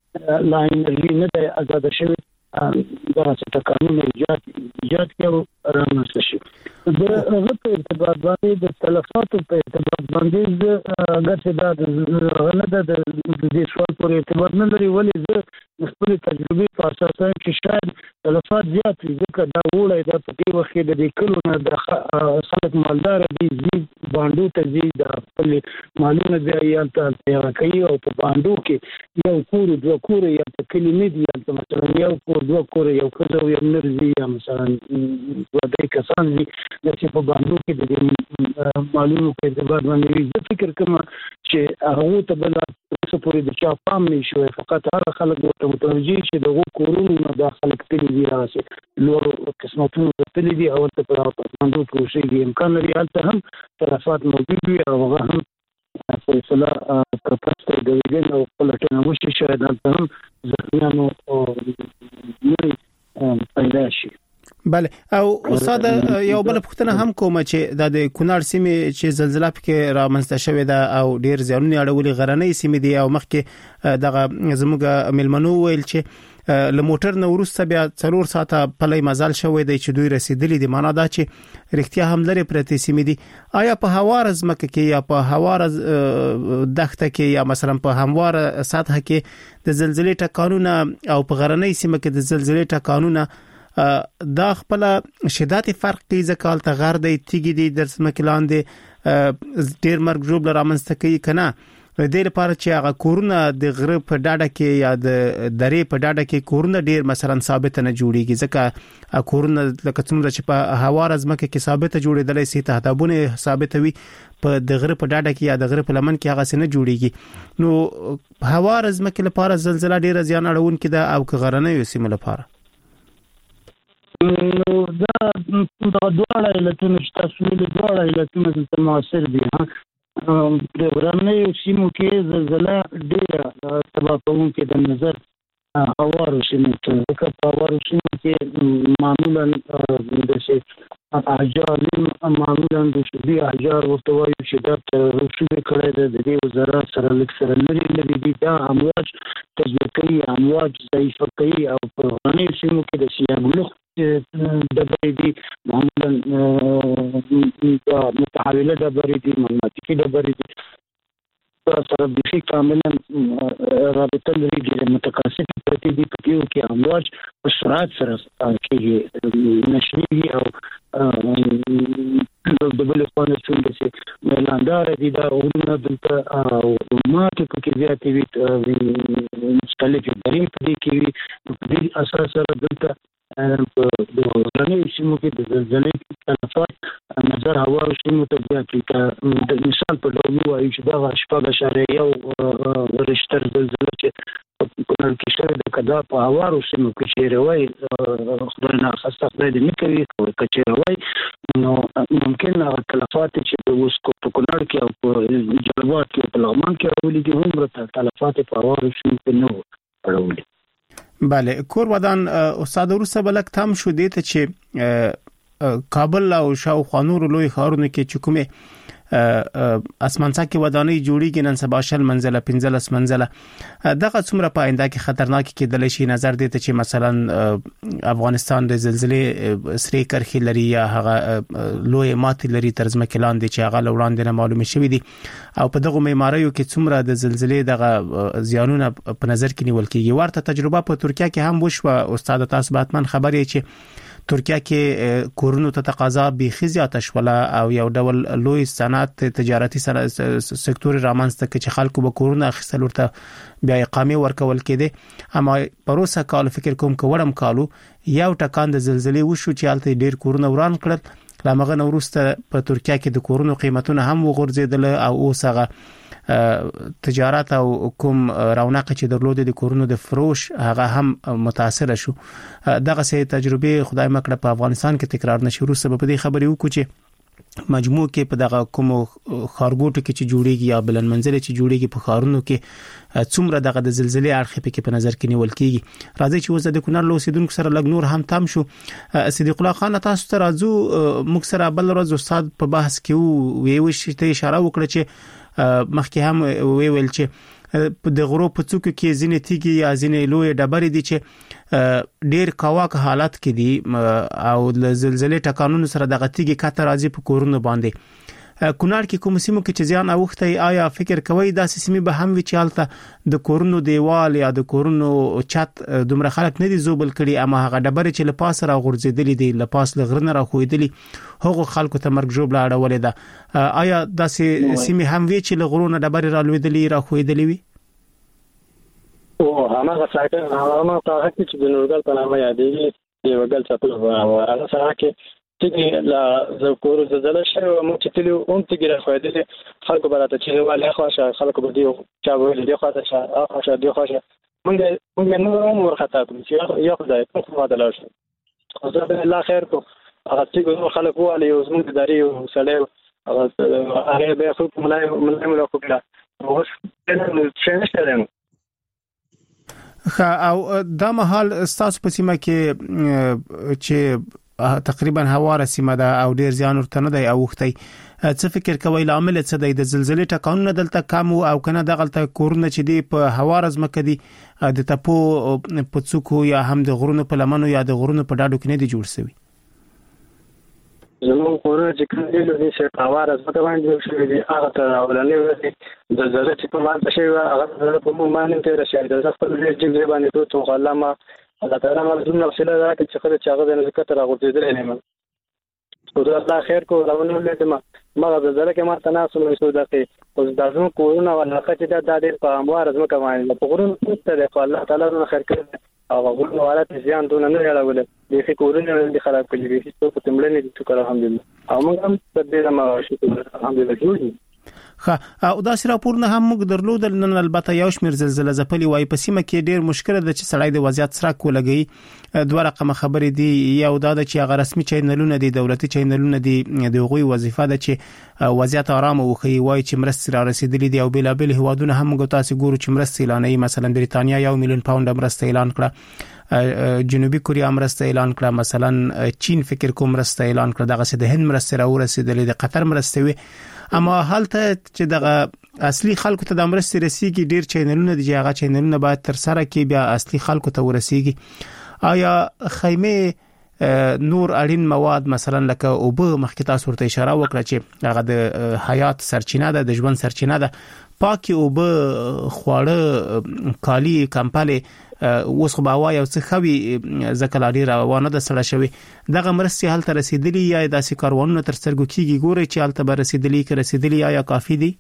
لا انرژي نه د آزاد شوی دا څه قانون ایجاد کړو رامنځته شي. د هغه په ارتباط باندې د تلفاتو په ارتباط باندې د غږ د دې سوال پورې ارتباط نه لري، ولې زه خپل تجربه په اساس کې شاید تلفات زیات وي، ځکه دا وړي د په وخت کې د کلو نه د خلک مالدار دي باندې ته زی د خپل مالونه بیا یې تل کوي او په باندې کې یو کور دوه کور یا په کلمې دي یا مثلا یو کور دوه کور یو کزو یو نرزي یا مثلا دوه کسان دي چې په باندې کې د مالونو په ارتباط باندې زه فکر کوم چې هغه ته بل څه پورې د چا پام نشوي، فقط هغه خلک ورته متوجي چې دغه کورونو نه داخل کړي دي راسي لور قسمتونو ته دي او ته په باندې پروسې امکان لري هلته هم طرفات موجود وي او هغه هم فیصله کړه د ویډیو او پلټنه وشي، شاید هلته هم ځکهانو او پیدا شي. بله او استاد یو بل پوښتنه هم کوم چې د کونړ سیمې چې زلزلہ پکې رامنځته شوې ده او ډیر ځانونه اړولې غرنۍ سیمې دي او مخکې دغه زموږ ملمنو ویل چې له موټر نو ورسته بیا 4 ساعته پلي مزال شوې دی چې دوی رسیدلې دي، معنا دا چې رښتیا هم لري پرته سیمې دي. آیا په هوار ځمکه کې یا په هوار دښته کې یا مثلا په هموار سطح کې د زلزلې ټکانونه او په غرنۍ سیمه کې د زلزلې ټکانونه دا خپل شدت فرق کوي، ځکه حالت غر دی تیګي دي در سمکه لاندې ډیر مرګ جوړ رامنځته کوي کنه، د دې لپاره چې هغه کورونه د غره په ډاډه کې یا د درې په ډاډه کې کورونه ډیر مثلا ثابت نه جوړیږي، ځکه کورونه لکه څومره چې په هوار ځمکه کې ثابت جوړېدلې سي تهدابونه ثابت وي، په د غره په ډاډه کې یا د غره په لمن کې هغه څه نه جوړیږي. نو هوار ځمکه لپاره زلزلہ ډیر زیان اړون کې ده او غرنۍ سیمه لپاره نو دا دواړه علتونه چې تاسو ویلي دواړه علتونه چې موثر دي. د غرنۍ سیمو کې زلزلہ ډېره تباہ کوونکې د نظر هوارو سیمو ته، ځکه په هوارو سیمو کې معمولا د احجار معمولا د شدي احجار ورته وایي چې دا رسوبې کړی ده د دې وزارت سره لږ سره لري دي، دا امواج تجزیه کوي، امواج ضعیفه کوي او په غرنۍ سیمو کې د سیاګلوخ ډبرې دي، معمولا متحوله ډبرې دي، مغناطیسي ډبرې دي، سره بشي کاملا رابطه لري د متکاسب پرتی دي په یو کې امواج په سرعت سره کې نشري او د بل خوا نه څنګه ملاندار دي دا ورونه دلته او ماته کې زیاتې وي مختلف دریم په دې کې په دې اساس سره دلته د غرنۍ سیمو کې د زلزلې تلفات نظر هوارو سیمو ته زیات وي. د مثال په ډول وایي چې دا 4.1 رشتر زلزلې چې په کونړ کې شوې ده، کدا په هوارو سیمو کې چې روي خدای نه خاصه خدای دې نه کوي او کچې روي نو ممکن هغه تلفات چې د اوس په کونړ کې او په جلبات کې په لغمان کې راولي دي هم تلفات په هوارو سیمو کې نه راولي. بله کور ودان استاد ورسره بلک تام شو دي ته چې کابل او شاوخوا نور لوی ښارونو کې چې کومه اسمانڅا کې ودانۍ جوړیږي نن سبا 10 منزله 15 منزله دغه څومره په آینده کې خطرناک کېدل شي، نظر دي ته چې مثلا افغانستان د زلزلې سری کرخي لري یا هغه لوی ماتې لري ترجمه کلان دي چې هغه لوړاندې نه معلومه شوې دي او په دغه معماریو کې څومره د زلزلې دغه زیانونه په نظر کې نیول کېږي. ورته تجربه په ترکیه کې هم وشوه، استاد تاسو باتمن خبرې چې ترکیه کې کورونو ته تقاضا بيخي زیاته شوله او یو ډول لوی صنعت تجارتي سکتور رامنځته کې چې خلکو به کورونه اخیستل ورته بیا اقامه ورکول کېده، اما پروسه کال فکر کوم کوړم کالو یو ټکان د زلزلې وشو چې حالت ډیر کورونه وران کړل، لامغه نورسته په ترکیه کې د کورونو قیمتونه هم وغورځیدل او اوسغه تجارت او کوم رونق چې درلود د کورونو د فروش هغه هم متاثر شو. دغه سه تجربه خدای مکړه په افغانستان کې تکرار نشي. روس سبب دې خبرې وکړو چې مجموع کې په دغه کوم خارګوټو کې چې جوړیږي یا بلند منزل چې جوړیږي په خارونو کې څومره دغه د زلزلې اړخ په نظر کې نیول کیږي. راځي چې وزه د کونړ لوسیدونکو سره لګ نور هم تام شو. صدیق الله خان تاسو ته راځو، موږ سره بل ورځ استاد په بحث کې وی ته اشاره وکړه چې مخکې هم ویل چې د غرو په څوک کې ځینې تیږي یا ځینې لوی ډبرې دي چې ډیر کاواک حالت کې دي او د زلزلې ټکانونو سره د غتیږي کاته راځي په کورونو باندې کونړ کې کوم سیمو کې چې ځان اوخته آیا فکر کوي دا سیمې به هم وي چې حالت د کورونو دیوال یا د کورونو چت دومره خلک نه دي زوبل کړي اما هغه ډبرې چې لپاس را غورځېدلې دي لپاس لغرنه را خوېدلې هغه خلکو ته مرګ جوړ لاړولې ده آیا دا سیمې هم وي چې لغرونه ډبرې را لوېدلې را خوېدلې وي او هغه ساکه هغه ته چې د نورګل په نامه یادېږي دی وګل څه په هغه سره کې چې لا زکور زلزلہ شوه مو چې تلو اون تیګره خوېدل خلکو براته چې واله خواشه خلکو به دی چا ویل دی خواشه اخواشه دی خواشه مونږ نو عمر خطا کوم چې یو خدای په خوا دلار شي خو زه الله خیر کو هغه چې خلکو واله یو زموږ داري سړی هغه به خو ملای خو کړه او څه نشته او دا مهال تاسو په سیمه کې چې تقریبا هواره سیمه ده او ډیر ځان ورته نه دی اوختي څه فکر کوي لامل څه دی د زلزلې ټکانونه دلته کم او کنه دغلته کورونه چې دی په هواره ځمکه دي د تپو په څوکو یا هم د غرونو په لمنو یا د غرونو په ډاډو کې نه دي جوړ شوی زموږ کورونه چې کوم دي نو چې هواره ځمکه باندې جوړ شوی دي هغه ته اولنې ورځې د زلزلې چې په باندې شوی هغه په مو باندې ته راشي د خپل ځای باندې ته علامه الله تعالی موږ زموږ وسیله ده چې خدای چې هغه د ذکر راغورځېدل نه مې خدای الله خیر کو راونه لیدم ما زلزلہ کې ما تناسب نشو دغه او د زموږ کورونه ولکه چې د دې په اموار ځمکه باندې په غرونو ته الله تعالی نو خیر کړي او غوړو حالت زیان دونه نه یړول دي کورونه دي خراب کړي دي چې په تمړنې دي شکر الحمدلله او موږ هم تدبیر ما شکر الحمدلله جوړ او دا سره راپور نه هم موږ درلودل نن البته یو شمیر زلزلہ ځپلي وای په سیمه کې ډیر مشکل ده چې سړی د وضعیت سره کولګي دوه رقم خبرې دي یو دا چې هغه رسمي چینلونه دي دولتي چینلونه دي د غوي وظیفه ده چې وضعیت آرام وخی وای چې مرستې را رسیدلې دي او بلابل هوادونه هم موږ تاسو ګورو چې مرستې اعلانوي مثلا بریتانیا 1 میلیون پاوند مرسته اعلان کړه جنوبي کوریا مرسته اعلان کړه مثلا چین فکر کوم مرسته اعلان کړه دغه د هند مرسته را ورسېدلې د قطر مرسته وي اما حالته چې دغه اصلي خلکو ته د مرستې رسیدي ډیر چینلونه دي هغه چینلونه باید تر سره کې بیا اصلي خلکو ته ورسیږي آیا خیمه نور اړین مواد مثلا لکه اوبه مخکې تاسو ورته اشاره وکړه چې هغه د حیات سرچینه ده د ژوند سرچینه ده پاکي اوبه خواړه کالی کمپاله اوس خو باوا یو څه خوي زکلاري روانه د سره شوی دغه مرستې حل تر رسیدلی یا د سکارونو تر سترګو کیږي ګوري چې حل ته رسیدلی کې رسیدلی یا کافي دي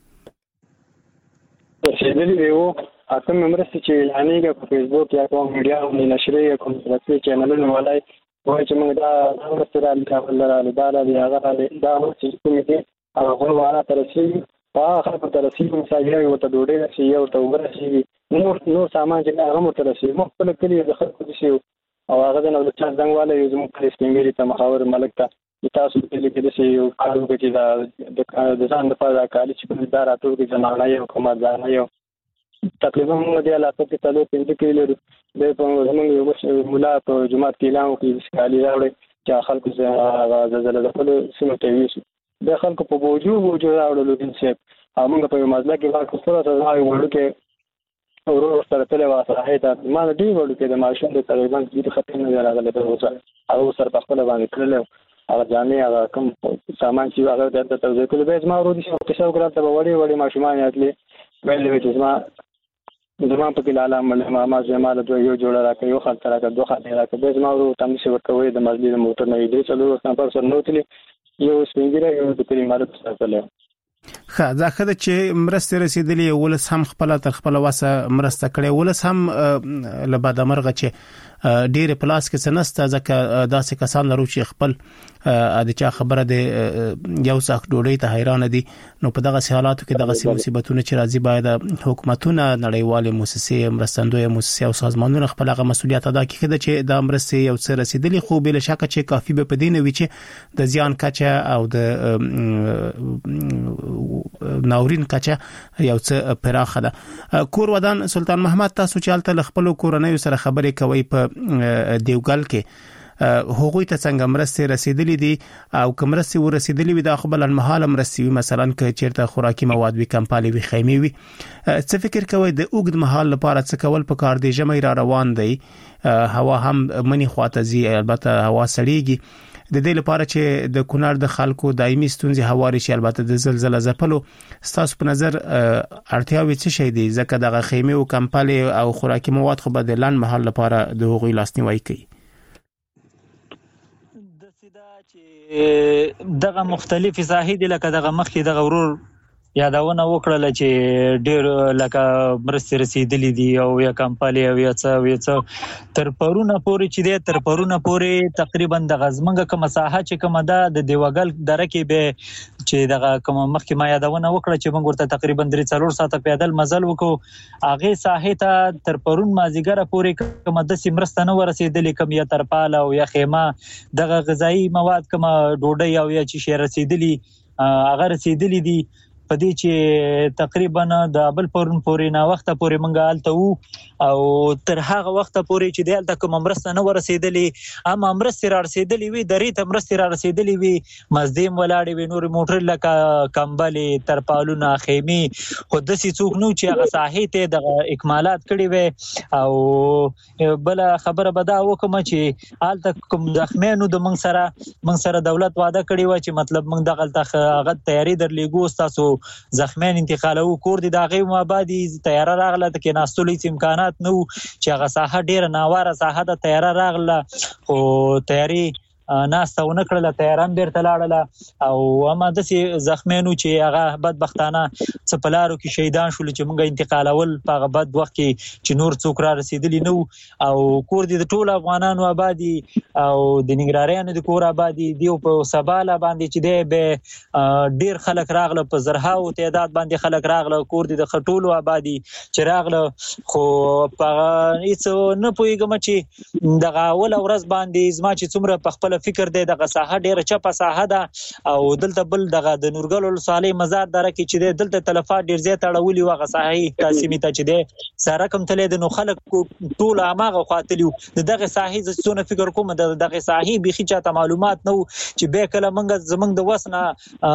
رسیدلی یو اته مرستې چې اعلانېږي په فیسبوک یا کوم میډیا او نشریه یا کوم رسمي چینلونو ولای وایي چې موږ دا مرستې را لیکل راځي دا هغه دا چې کوم دي هغه غواړي تر رسیدلی خلکو ته رسیدي مثال یو ته ډوډۍ رسیدي یو ته اوبه رسیدي نور سامان چې هغه مو ته رسیدي مو خپل کلی د خلکو دي او هغه د نو چا څنګه یو زموږ په سپینګری ته مخاور ملک ته تاسو په دې کې د یو کارو کې د ځان لپاره کالي چې په دار اتو کې جنانه یو کومه ځان یو تقریبا موږ د علاقې کې تلو 5 کیلو د په زموږ مولا په جمعه کې اعلان وکړي کالي راوړي چې خلکو زه زلزلہ د خپل سیمه ته ویسو د خلکو په وجود راوړلو دي چې موږ په مزله کې واکو سره راځي وړو کې اورو سره تل واسه هيدا ما د دې وړو کې د ماشوم د تقریبا د خطر نه راغله په وسه او سره په خپل باندې کړل هغه جامې هغه کوم سامان چې هغه د توزیع کول به ما ورو دي چې څو ګرام ته وړي ماشومان یاتلې ویلې چې ما په کې لاله ما زماله دوه یو جوړه راکې یو خاطر راکې دوه خاطر راکې به ما ورو تم څه ورکوي د مزلي د موټر نه دې څلور نفر سره نوتلې یو سپینګره یو د کلماتو په سره ځکه چې مرسته رسیدلې ولس هم خپل تر خپل واسه مرسته کړي ولس هم لبا د مرغه چې ډېر پلاس کې سنسته ځکه داسې کسان لرو چې خپل د چا خبره د یو څاک ډوډۍ ته حیران دي نو په دغه حالاتو کې دغه مصیبتونه چې راځي باید حکومتونه نړیوال مؤسسې مرستندوی مؤسسې او سازمانونه خپل هغه مسولیت ادا کړي چې د مرستې یو څه رسیدلې خو بل شک چې کافي به پدې نه وي چې د زیان کچه او د ناورین کچه یو څه پراخه ده کور ودان سلطان محمد تاسو چې حالت خپل کورنۍ سره خبرې کوي په دیوګل کې هغوی ته څنګه مرستې رسیدلې دي او کوم مرستې ورسیدلې وي د خپل انمحاله مرستې مثلا ک چیرته خوراکي مواد وي کمپالي وي خیمه وي څه فکر کوي د اوګد محل لپاره څه کول په کار دی جمعي را روان دی هوا هم منی خواته زی البته هوا سړیږي د دې لپاره چې د کونړ د خلکو دایمي ستونزې هواري شي البته د زلزلې زپلو ستاسو په نظر اړتیاوي څه شي دي ځکه دغه خیمه او کمپالي او خوراکي مواد خو بدلن محل لپاره د هغوی لاسنیوي کوي د سیدا چې دغه مختلفي ساحې دي لکه دغه مخکې دغه ورور یادونه وکړه چې ډېر لکه مرستې رسیدلې دي او یا کمپالي او یا څه تر پرونه پورې چې د تر پرونه پورې تقریبا د غزمنګ کوم ساحه چې کوم ده د دیوګل درکې به چې دغه کوم مخکې ما یادونه وکړه چې موږ ورته تقریبا 3-4 ساعته پیدل مزل وکړو هغه ساحه ته تر پرون مازیګر پورې کوم د سیمرسته نه ورسېدلې کوم یا ترپال او یا خیمه دغه غذایی مواد کوم ډوډۍ او یا چې شي رسیدلې هغه رسیدلې دي په دې چې تقریبا د بل پرون پورې نه وخت پورې منګه آلته وو او تر هغه وخت پورې چې دلته کوم مرسته نه ورسېدلې اما مرسته را رسېدلې وي درې ته مرسته را رسېدلې وي مزدیم ولاړې وي نور موټر لکه کمبلې ترپالونه خیمه خو د سې څوک نو چې هغه ساحې ته د اکمالات کړي وي او بل خبره بدا وکم چې آلته کوم زخمینو د من سره دولت وعده کړی و چې مطلب من دغه هغه تیاری درلېګو تاسو زخمین انتقالو کور دي دغه مابادي تیار راغله د کې ناستولې امکانات نو چې هغه ساحه ډیره ناواره ساحه د تیار راغله خو تیاری ناستونه کړل تیاران بیرته لاړل او اما د زخمینو چې هغه بدبختانه څپلارو کې شهیدان شول چې مونږه انتقالول په هغه بد وخت کې چې نور څوک را رسیدلی نو او کور دي د ټول افغانانو آبادی او د نګراریانو د کور آبادی دی په سباله باندې چې دی به ډیر خلک راغله په زرهاو تعداد باندې خلک راغله کور دي د خټولو آبادی چې راغله خو په هیڅ نه پويګم چې دغه اول ورځ باندې زما چې څومره په خپل فکر دی دغه ساحه ډیره چپه ساحه ده او دلته بل دغه د نورګل ولسوالۍ مزار دره کې چې دلته تلفات ډیر زیات اړولي وغه ساحه تقسیمي ته چې دی سره کوم تلې د نو خلک ټول اماغه خاطلیو دغه ساحه زونه فکر کوم دغه ساحه بيخي چاته معلومات نو چې به کله منګ زمنګ د وسنه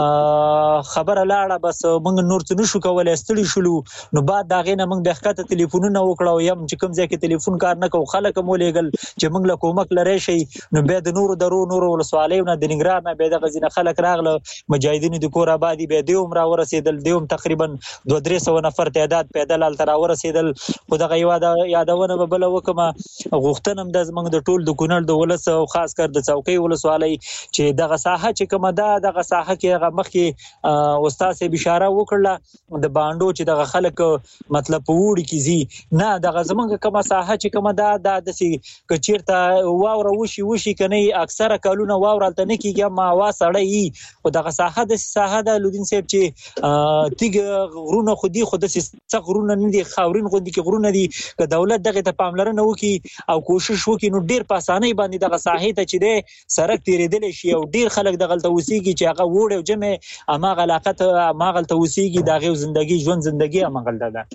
خبره لاړه بس منګ نور څه نشو کولای ستړي شلو نو بعد دغه نه منګ دغه ټلیفونونه وکړو یم چې کوم ځای کې ټلیفون کار نه کو خلک مولېګل چې منګ له کومک لری شي نو به د نور ولسوالۍ نه د نګران نه به د غزنه خلک راغله مجاهدینو د کور آبادی به د عمر ورسېدل دیوم تقریبا 200 نفر تعداد پیدل تر ورسېدل خو دغه یادونه به بل وکما غوښتنم د زمنګ د ټول د کونړ د ولس او خاص کر د څوکۍ ولسوالۍ چې دغه ساحه چې کومه ده دغه ساحه کې هغه مخکې استاد سه اشاره وکړه د باندو چې دغه خلک مطلب وړي کیږي نه دغه زمنګ کومه ساحه چې کومه ده د کچیرته واوره وشي کني اکثره کلونه واورالته نه کیږي ما وا سړی او دغه ساحه د لودین صاحب چې تیګ غرونه خودي خود څه غرونه نه دي خاورین غوندي کې غرونه دي که دولت دغه ته پاملرنه وکي او کوشش وکي نو ډیر په اسانۍ باندې دغه ساحه ته چې دی سرک تیریدل شي او ډیر خلک دغه توسيږي چې هغه وړ او جمع اماغه علاقت اماغه توسيږي دغه ژوند اماغه ده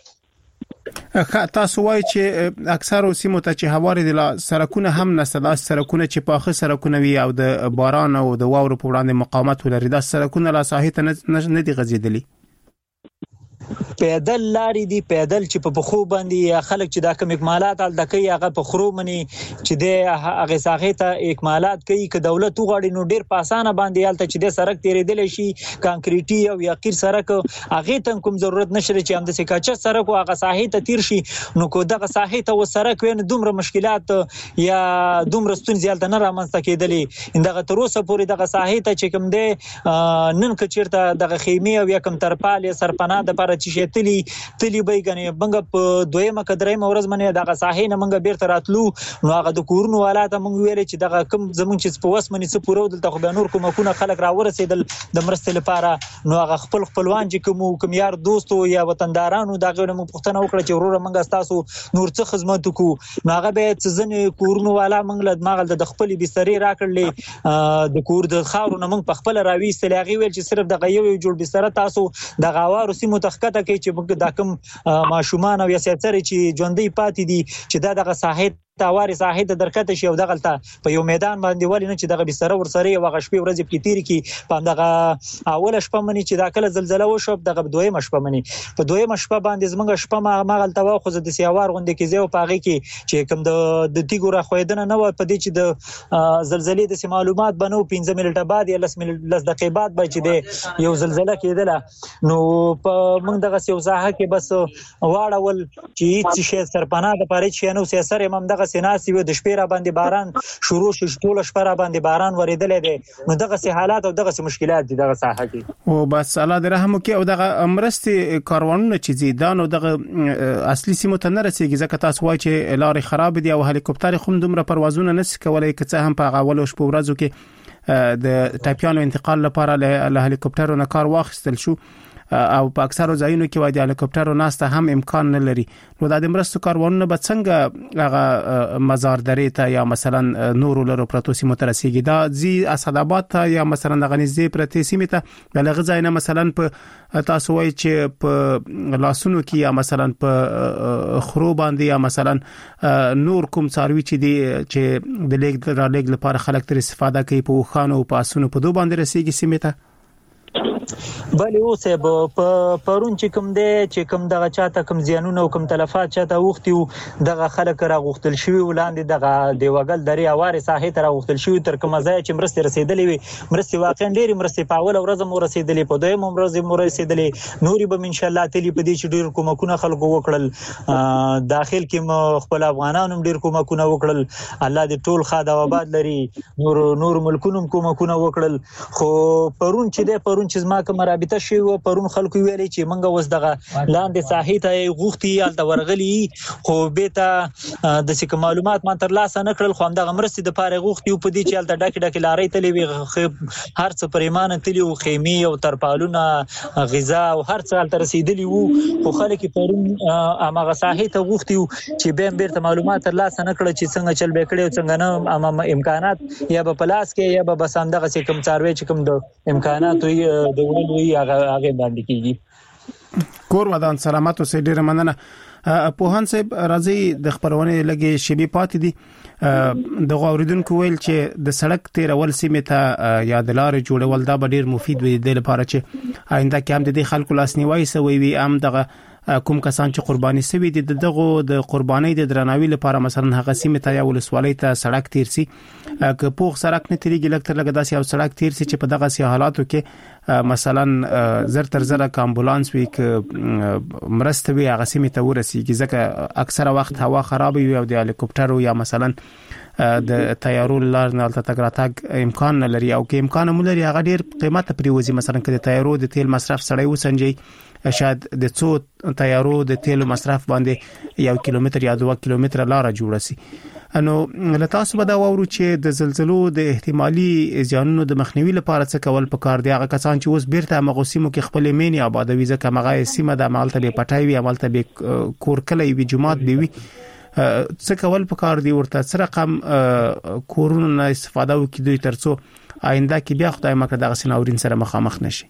تاسو وایي چې اکثر سیمو ته چې هواري د سرکونه هم نسدا سرکونه چې پاخه سرکونه وي او د باران او د واورو په وړاندې مقاومت ولري د سرکونه لا ساحه ته نه دي غځېدلي پیدل لاري دي پیدل چې په خو باندې خلک چې دا کوم اکمالات ال دکې هغه په خرو مني چې د هغه ساحه ته اکمالات کوي ک دولت وغاړي نو ډیر په اسانه باندې الته چې د سرک تیریدل شي کانکریټي او یقیر سرک هغه ته کوم ضرورت نشي چې هم د سکاچ سرک او هغه ساحه ته تیر شي نو کو دغه ساحه ته و سرک وین دومره مشکلات یا دومره ستونزې الته نه رامنځته کېدلې دغه تر اوسه پورې دغه ساحه ته چې کوم د نن کچیرته دغه خیمه او یا کوم ترپال یا سرپناه د پر چې تلی به غني بنګ په دویمه کدرېمه ورځ باندې دغه ساحه نه منګ بیرته راتلو نو هغه د کورونو والاته منګ ویل چې دغه کم زمون چې په وسمنې څه پورو دلته خو به نور کومه خلک را ورسېدل د مرستې لپاره نو هغه خپلوان چې کوم یار دوستو یا وطندارانو دغه نو پښتنه وکړه چې ورور منګ تاسو نور څه خدمت کو نو هغه به ځنې کورونو والا منګ له دماغ د خپل بسترې راکړلې د کور د خاورو نه منګ په خپل راويستل هغه ویل چې صرف دغه یو جوړ بستر تاسو د غوارو سیمو تخکته کې چې موږ د کوم ماشومان او یا سیاسي چې ژوندۍ پاتې دي چې دغه ساحه تاواري ساحې ته درکته شي او دغلته په یو میدان باندې ولې نه چې دغه بستر ورسره یو غشپې ورځې کې تیر کی په دغه اوله شپه منی چې دا کله زلزلہ وشو دغه دویمه شپه منی په دویمه شپه باندې زمونږ شپه ما غلطه واخو د سیاوار غونډه کې زو پاغي کې چې کوم د تیګو را خویدنه نه و په دې چې د زلزلې د معلومات بنو 15 منټه بعد یا 10 دقیقې بعد به چې د یو زلزلہ کېدله نو په موږ دغه سیاحه کې بس واړول چې هیڅ شي سرپناه د پاره چې نو سیاسر هم دغه سیناسي و د شپې را باندې باران شروع شو ټول شپه را باندې باران ورېدل دي نو دغه حالات او دغه مشکلات دي دغه ساحه کې او بس الله دې رحم وکړي او دغه امرستي کاروانونه چې زیدان او دغه اصلي سیمو ته نه رسیږي ځکه تاسو وایي چې لارې خراب دي او هلیکوپټر خو دومره پروازونه نشي کولای که څه هم په اولو شپو ورځو کې د ټاپیانو انتقال لپاره له هلیکوپټرونو کار واخیستل شو او په اکثرو ځایونو کې وایي د هلیکوپټرو ناسته هم امکان نه لري نو د مرستو کاروانونه به څنګه هغه مزار درې ته یا مثلا نورو لرو پروتو سیمو ته رسیږي دا زی اسداباد ته یا مثلا د غنیزي پرتی سیمه ته بلغه ځای نه مثلا په تاسو وایي چې په لاسونو کې یا مثلا په خرو باندې یا مثلا نور کوم څاروي چې دی چې د لیک را لیک لپاره خلک تر استفاده کوي په خوانو او پاسونو په دوه باندې رسیږي سیمه ته بلې اوسه په پرون چې کوم دی چې کوم دغه چاته کوم زیانونه او کوم تلفات چاته وختي دغه خلک راغختل شوی ولاندې دغه دیوګل درې اواره ساحې ته راغختل شوی تر کوم ځای چې مرستې رسیدلې وي مرستې واقعا ډېری مرستې په اول ورځ مو رسیدلې په دویم ورځ مو رسیدلې نوري به ان شاء الله تلی په دې چې ډېر کومکونه خلکو وکړل داخل کې خپل افغانانو ډېر کومکونه وکړل الله دې ټول خاده آباد لري نور ملکونو کومکونه وکړل خو پرون چې ما کوم رابطه شوی و پرون خلکو ویلي چې منګه وس دغه لاندې ساحې ته غوښتي الته ورغلي خو به ته د څه معلومات ما تر لاسه نه کړل خو دغه مرستې د پاره غوښتي په دې چې الته ډکه لارې تلې وي هر څه پریمانه تلې او خیمه او ترپالونه غذا او هر څه الته رسیدلی وو خو خلک پرون هغه ساحې ته غوښتي چې به بیرته معلومات تر لاسه نه کړل چې څنګه چل به کړي او څنګه نه امکانات یا به پلاس کې یا به بس همدغه کوم څاروي چې کوم د امکانات د وړلوي هغه باندې کیږي کور ودان سلامت او سې ډیره مننه پوهان صاحب راځي د خبرونه لګي شبي پاتې دي د غوړیدونکو ویل چې د سړک تیرول سیمه ته یا د لارې جوړول دا ډیر مفید وي د لپاره چې آینده کې هم د خلکو لاسنیوي سوي وي هم دغه کوم کسان چې قرباني سوي دي دغه د قرباني د درناوي لپاره مثلا هغه سیمه ته یا ولسوالۍ ته سړک تیر سي که پوخ سړک نه تیریږي لکه لګدا سي او سړک تیر سي چې په دغه سي حالاتو کې مثلا زر تر زر امبولانس وي ک مرسته وي هغه سیمه ته ورسیږي ځکه اکثره وخت هوا خراب وي او د هلیکوپټر یا مثلا د طیارو لار نه تل تګ امکان نه لري او کې امکان هم لري هغه ډیر قیمته پریوزي مثلا کې د طیارو د تیل مصرف سړی وسنجي شاید د څو طیارو د تیل مصرف باندې 1 کیلومتر یا 2 کیلومتر لار جوړه سي انو لتاسو به دا وورو چې د زلزلو د احتمالي زیانونو د مخنیوي لپاره څه کول پکار دی هغه کسان چې اوس بیرته مغوسیمو کې خپل مینی آبادوي ځکه مغه سیمه د عملته به پټای وي عملته به کور کلی وي جماعت به وي څه کول پکار دی ورته سره رقم کورونه استفاده وکړي دوی ترڅو آینده کې بیا خدای مکه دغه سناورین سره مخامخ نشي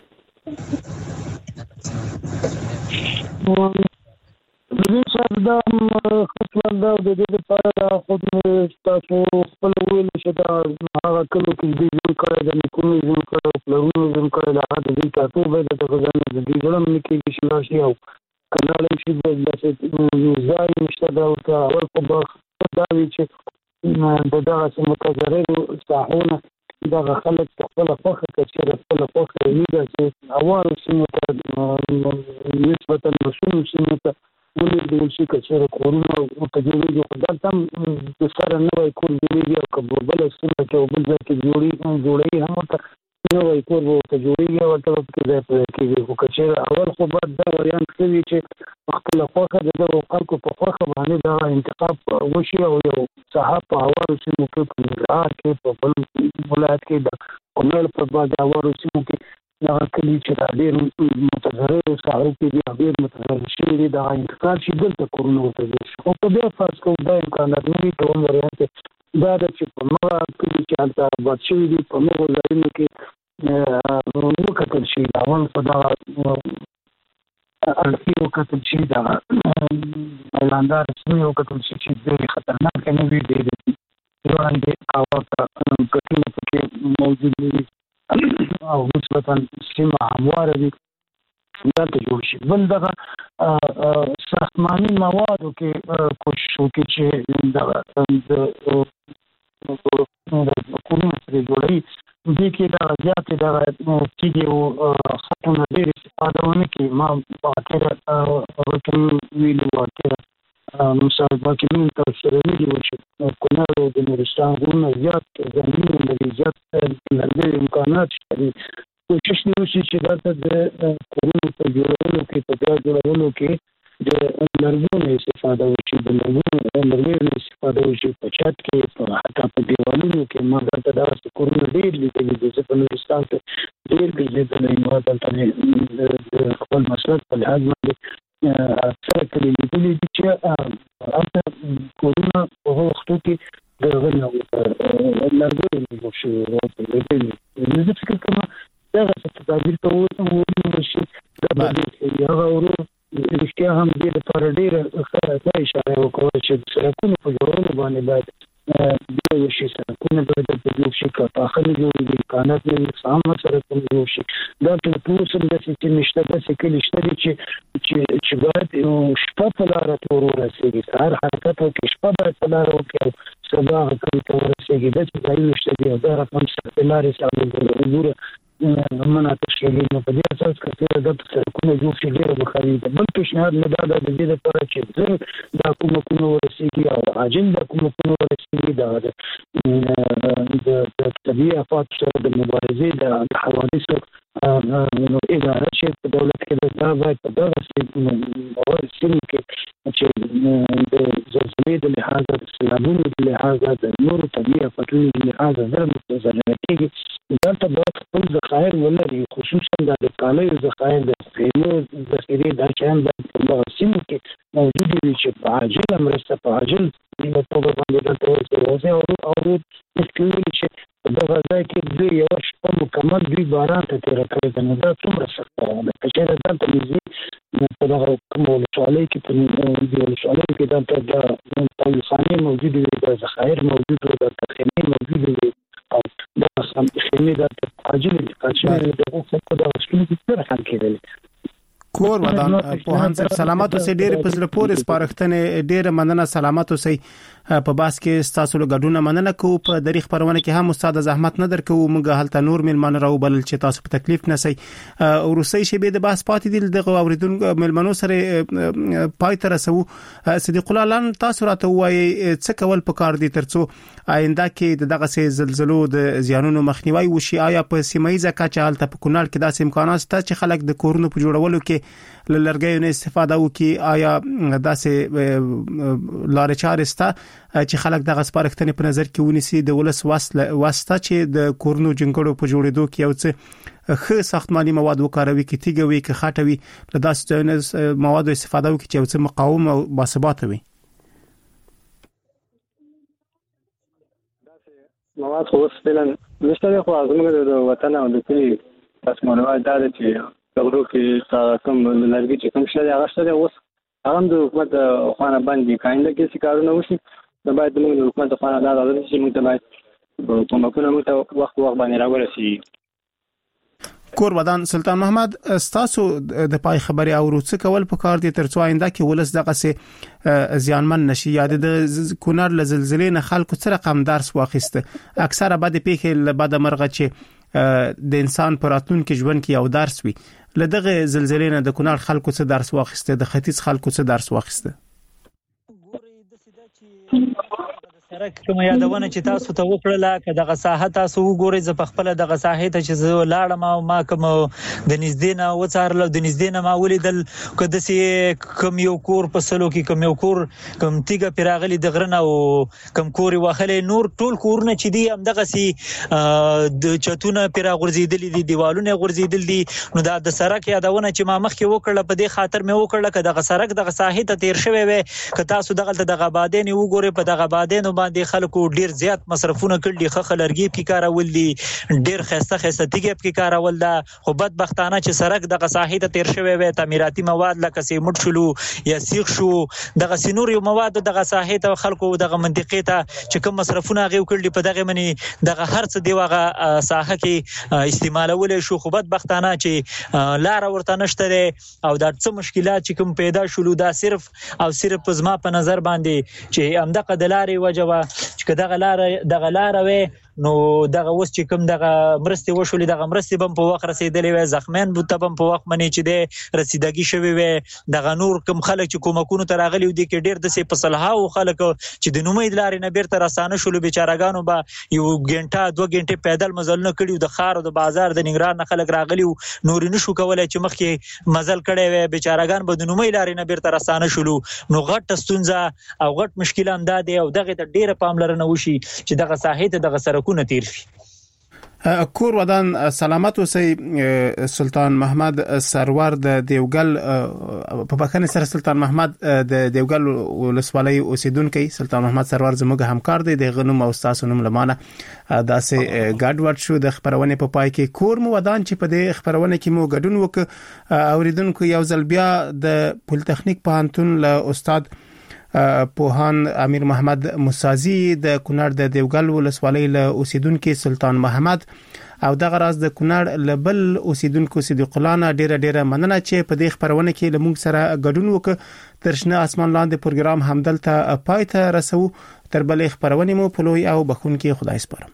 دې څه دا خپل دا د دې لپاره خود تاسو خپل ویل چې دا هغه کلو کې دې جوړ کړی د کومې جوړ کړو پلانونو جوړ کړی دا د دې تاسو به د غزان د دې ځلم کې چې راشي او کنال شي د ځای نشته دا او په بخ دا چې دغه متغیرو ساحونه دغه خلک خپل خوخه کچره خپل خوخه یې چې اوار سیمه ته نسبتا مسؤل سیمه ته ولې د شي کچره کورونه او تجربه خدای تم د سره نوې کور جوړیږي او کبل سیمه ته بل ځای کې جوړي هم ته نوې کور ته جوړیږي او ته په ځای کې کچره اول خو بعد دا وریان کوي چې خپل خوخه د خلکو په خوخه باندې دا انتخاب وشي او یو صاحب په اوار سیمه کې کې په بل ولایت کې د کومل په بعد اوار سیمه کې دا کلی چې دا ډېر متضرر ساحو کې دی ډېر متضرر شي دی دا انتقال شي دلته کورونه وته او په بیا فرض کوو دا امکانات نه دي کوم وریانت دا چې په مغه کې چې حالت آباد شوی دی په مغه ځایونو کې نو کتل شي دا ول په دا ارتیو کتل شي دا اعلاندار سیمې وکتل چې ډېرې خطرناک نه وي ډېرې وړاندې کاوه کټونه پکې موجود دي او نسبتا سیمه همواره دي دلته جوړ شي. بل دغه ساختماني موادو کې کوشش وکړي چې د کورونه پرې جوړوي دې کې دغه زیاتې دغه تیږې او خطونه ډېر استفاده ونه کړي. ما واقعا رقم ویلي واقعا مسابقې ته سره ویلي وو چې کونړ او د نورستان غرونه زیات ځنګلونه لري، زیات لرګي امکانات شته دي. کوشش دې وشي چې دلته د کورونو په جوړولو کې په بیا جوړولو کې د لرګیو استفاده وشي، د لرګیو استفاده وشي په چت کې حتی په دیوالونو کې. ما دلته دغسې کورونه ډېر لیدلي دي، زه په نورستان کې ډېر ګرځېدلی یم، دلته د خپل مسلک په لحاظ باندې اکثره کلي لیدلي دي چې هلته کورونه په هغو وختو کې د هغه نه لرګیو نه جوړ شوي. زه فکر کوم دغسې تدابیر ته ونیول شي دا به ډېر هغه ورو رښتیا هم دې لپاره ډېره ښه اشاره وکړه چې د سړکونو په جوړولو باندې باید بیا وشي، سړکونه باید دلته جوړ شي، که پاخه نه جوړېږي امکانات نه وي سامه سړکونه جوړ شي. دلته په اوس هم داسې سیمې شته، داسې کلي شته دي چې باید شپه په لاره ته ورسېږي، سهار حرکت وکړي، شپه باید په لاره وکړي او سبا هغه کلي ته ورسېږي. داسې ځایونه شته دي او دا رقم سختې لارې سالو وګوره مناطق شوي نو په دې اساس که دلته سړکونه جوړ شي ډېره به ښه وي. بل پیشنهاد مې دا ده د دې لپاره چې زر دا کومکونه ورسېږي او عاجل دا کومکونه ورسېږي د طبیعي آفاتو سره د مبارزې د حوادثو اداره چې په دولت کې دا باید په دغسې سیمو کې چې د زلزلې د لحاظه، د سیلابونو د لحاظه، د نورو طبیعي آفتونو د لحاظه زر متضرره کېږي. دلته باید خپل ذخایر ولري، خصوصا د کالیو ذخایر، د خیمو ذخیرې، دا شیان باید په دغه سیمو کې موجود وي چې په عاجله مرسته په عاجل توګه باندې دلته ورسېږي. او مخکې ویلي چې په دغه ځای کې دوی یوه شپه مکمل دوی باران ته تېره کړې ده، نو دا څومره سخته ده. که چېرې دلته نږدې په دغه کومه ولسوالۍ کې په دې ولسوالیو کې دلته د پایلوخانې موجودې وي، د ذخایر موجود وي، دلته خیمې موجودې وي او دغه خیمې دلته عاجل انتقال شوي د هغو خلکو دغه ستونزې څنګه حل کېدلې. کور ودان پوهان صاحب سلامت اوسئ، ډېر په زړه پورې سپارښتنې ډېره مننه. سلامت اوسئ. په باس کې ستاسو له ګډون مننه کوو. په دری خبرونه کې هم استاد زحمت نه درکو، موږ هلته نور ملمن راو بلل چې تاسو په تکلیف نسی. روسي شبي د باس پاتې دي دغه اوریدونکو ملمنو سره پای تر رسو. صدیق الله لان تاسو راته وایي څه کول پکار دي ترڅو آینده کې دغه زلزلو د زیانونو مخنیوي وشي. آیا په سیمایي ځکه هلته په کونړ کې داسې امکانات شته چې خلک د کورونو په جوړولو کې لرګیو نه استفاده وکړي؟ آیا داسې لارې چارې شته چې خلک دغه سپارښتنې په نظر کې ونیسي د ولس واسطه چې د کورونو جنګړو په جوړېدو کې یو څه ښه ساختماني مواد وکاروي، کې تیږه وي، کې خټه وي، له داسې موادو استفاده وکړي چې یو څه مقاوم او باثباته وي؟ مواد خو اوس فعلا نشته دی، خو زموږ د وطن او د کلي تاسمانوال دا دی چې دغلو کې کوم لرګي چې کوم شته دی هغه شته دی. اوس هغه هم د حکومت خوانا باندې کاینده کې چې کارونه وشي نو باید موږ د حکومت خوانا دا راځي چې موږ ته باید کومکونه موږ ته وخت باندې راورسي. کور ودان سلطان محمد ستاسو د پای خبري او څه کول پکار دي ترڅو آینده کې ولس دغه سه زیانمن نشي؟ یاد د کونړ له زلزلې نه خلکو څه رقم درس واخیسته؟ اکثره بعد پیښې له بعد مرغه چې د انسان پراتون کې ژوند کې یو درس وي، لدغه زلزلې نه د کونړ خلکو څه درس واخیسته؟ د ختیځ خلکو څه درس واخیسته؟ سرک کوم یادونه چې تاسو ته وکړه که دغه ساحه تاسو وګورئ، زه په خپل دغه ساحه ته چې زه لاړم او ما کوم د نږدې نه وڅارل، د نږدې نه ما ولیدل که داسې کوم یو کور په سلو کې کوم یو کور کوم تیږه پرې راغلې د غره نه او کوم کور یې وهلی، نور ټول کورونه چې دي همدغسې د چتونه پرې راغورځېدلي دي، دیوالونه یې غورځېدلي دي. نو دا د سرک یادونه چې ما مخکې وکړله په دې خاطر مې وکړله که دغه سرک دغه ساحې ته تېر شوی وی، که تاسو دغلته دغه آبادین وګورئ، په دغه آبادینو باندې خلکو ډیر زیات مصرفونه کړل، خخ لرګي په کارول دي، ډیر خسته تیګه په کارول ده. خو بدبختانه چې سړک دغه ساحې ته تیر شوی وي، تعمیراتي مواد لکه سیمټ شلو یا سیخ شو، دغه سینور یو مواد دغه ساحې ته خلکو دغه منطقې ته چې کوم مصرفونه غو کړل په دغه منی دغه هر څه دی وغه ساحه کې استعمالول شو. خو بدبختانه چې لار ورته نشته او دا څه مشکلات چې کوم پیدا شول دا صرف او صرف زما په نظر باندې چې امدغه د لارې وجوه چې دغه لار وي نو دغه اوس چې کوم دغه مرستي وشولې دغه مرستي بم په وخت رسیدلې وي، زخمین بوته بم په وخت منی چې د رسیدګي شوی وي، دغه نور کوم خلک چې کومکونو ته راغلي دي کې ډیر د سي په صلاحو خلک چې د نومید لارې نه بیرته رسانه شول، بیچارهګانو به یو غنټه 2 غنټه پیدل مزل نه کړیو، د خار او د بازار د نګران نه خلک راغلي نور نشو کولای چې مخکې مزل کړي وي، بیچارهګان به د نومید لارې نه بیرته رسانه شول. نو غټ ستونزه او غټ مشکل هم ده او دغه ته ډیره پاملرنه وشي چې دغه ساحې ته دغه سرکونه تیر شي. کور ودان سلامت اوسئ. سلطان محمد سرور د دیوګل په بخښنې سره سلطان محمد د دیوګل ولسوالۍ اوسیدونکو سلطان محمد سرور زموږ همکار دی، د غنوم او تاسو نوم لمانه داسې ګډوډ شو د خبرونه په پای کې. کور مو ودان چې په دې خبرونه کې مو ګډون وک اوریدونکو یو ځل بیا د پولیټیکنیک پوهنتون له استاد پوهان امیر محمد مسازی د کونړ د دیوګل ولسوالۍ له اوسیدونکو سلطان محمد او دغه راز د کونړ لبل اوسیدونکو صدیق الله ډیره مننه چې په دې خبرونه کې لمونږ سره ګډون وکړ. ترشنه اسمان لاندې پروګرام همدلته پای ته رسو. تر بلې خبرونه مو په لوی او بخونکي خدای سپارم.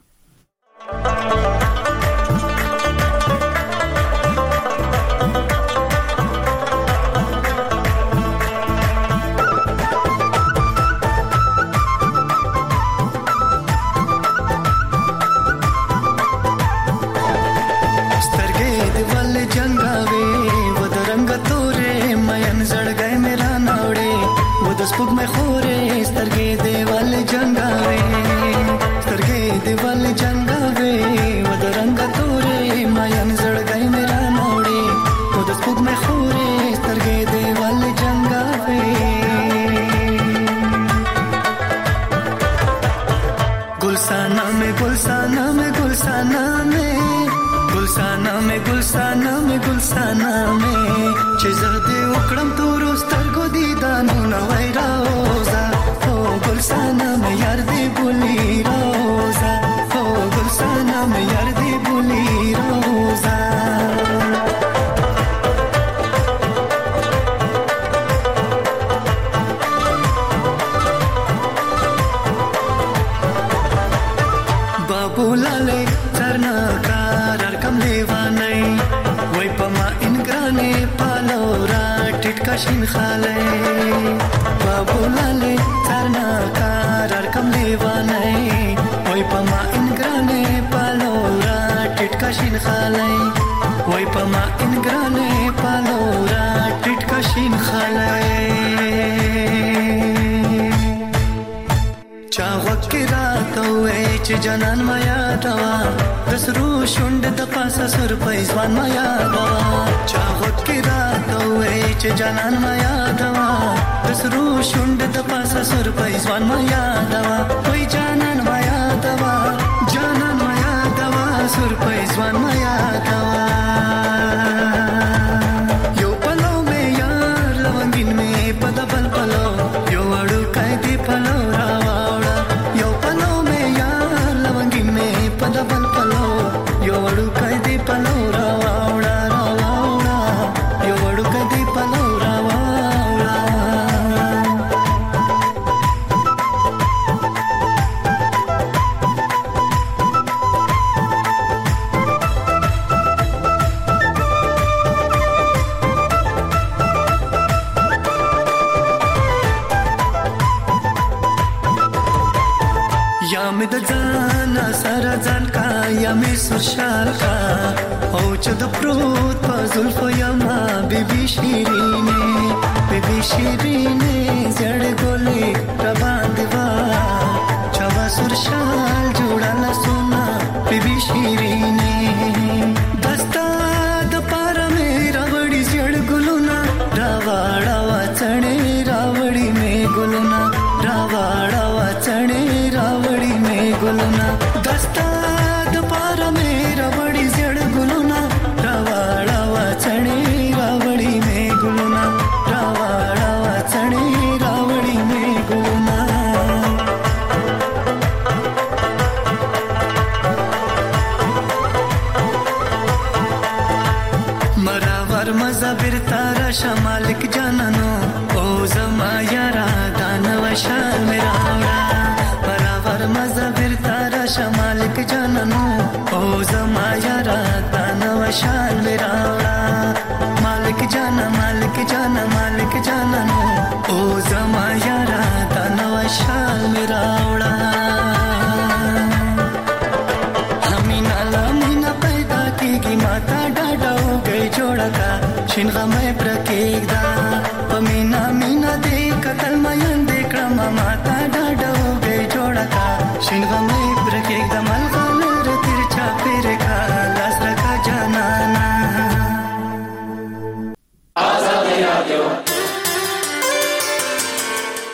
स्पुक में खोरे स्तरगे देवाल जंगावे, स्तरगे देवाल जंगावे, वद रंग तोरे मायन जड़गाई मेरा नौड़े, वद स्पुक में खोरे स्तरगे देवाल जंगावे. गुलसाना में गुलसाना में गुलसाना में गुलसाना में गुलसाना में गुलसाना में चेज़दे उकड़म तो रोस्तर को दीदानु नवाई रोज़ा हो गुलसाना में यार दे बुली रोज़ा हो गुलसाना में यार दे बुली रोज़ा. बाबू लाले चरना कार कम लेवाने वही पमा इनग्राने पालोरा टिटका शिन खाले बाबू लाले चरना कार कम लेवाने वही पमा इनग्राने पालोरा टिटका शिन खाले वही पमा इनग्राने पालोरा टिटका शिन खाले. चावक के रात हुए च जनन माया दवा दसरू शुंड द पासा सुर पैसवान माया दवा. चावक के रात हुए च जनन माया दवा दसरू शुंड द पासा सुर पैसवान माया दवा. कोई जानन माया दवा सुर पैसवान माया दवा. यो पलो में यार लवंगिन में पदा पल पलो यो अड़ू कायदे पलो रावा पल पलो यो वडू कदे पलो रावावड़ा रावावड़ा यो वडू कदे पलो रावावड़ा. या में दजाना सारा जान का या में सुरशाल का ओ चद प्रोत पजुल फयमा बेबी शीरीने जड़ गोले रबांदवा चवा सुरशाल जोड़ाला सोना बेबी शीरीने दस्ता द पारा में रावड़ी जड़ गुलुना रावाड़ा चणे रावड़ी में गुलुना रावाड़ा चणे ګلونه دستا د پاره مې راوړي زړ ګلونه راواړه وچړې راوړي مې ګلونه راواړه وچړې راوړي مې ګلونه مراور مزبر تارا شمالک جانانو او زما یارا دانو شال میرا وړا مراور مزبر تارا شمالک جانانو او زما یارا دانو شال میرا وړا مالک جانا مالک جانا مالک جانانو او زما یارا دانو شال میرا وړا همینا لمینا پیدا کیږي ماتا ډاډو گئی جوړه کا شین غمه پرکېږدا پمینا مینا دې قتل مې اندې کړم ماتا ډاډو گئی جوړه کا شین غمه پرکېږدا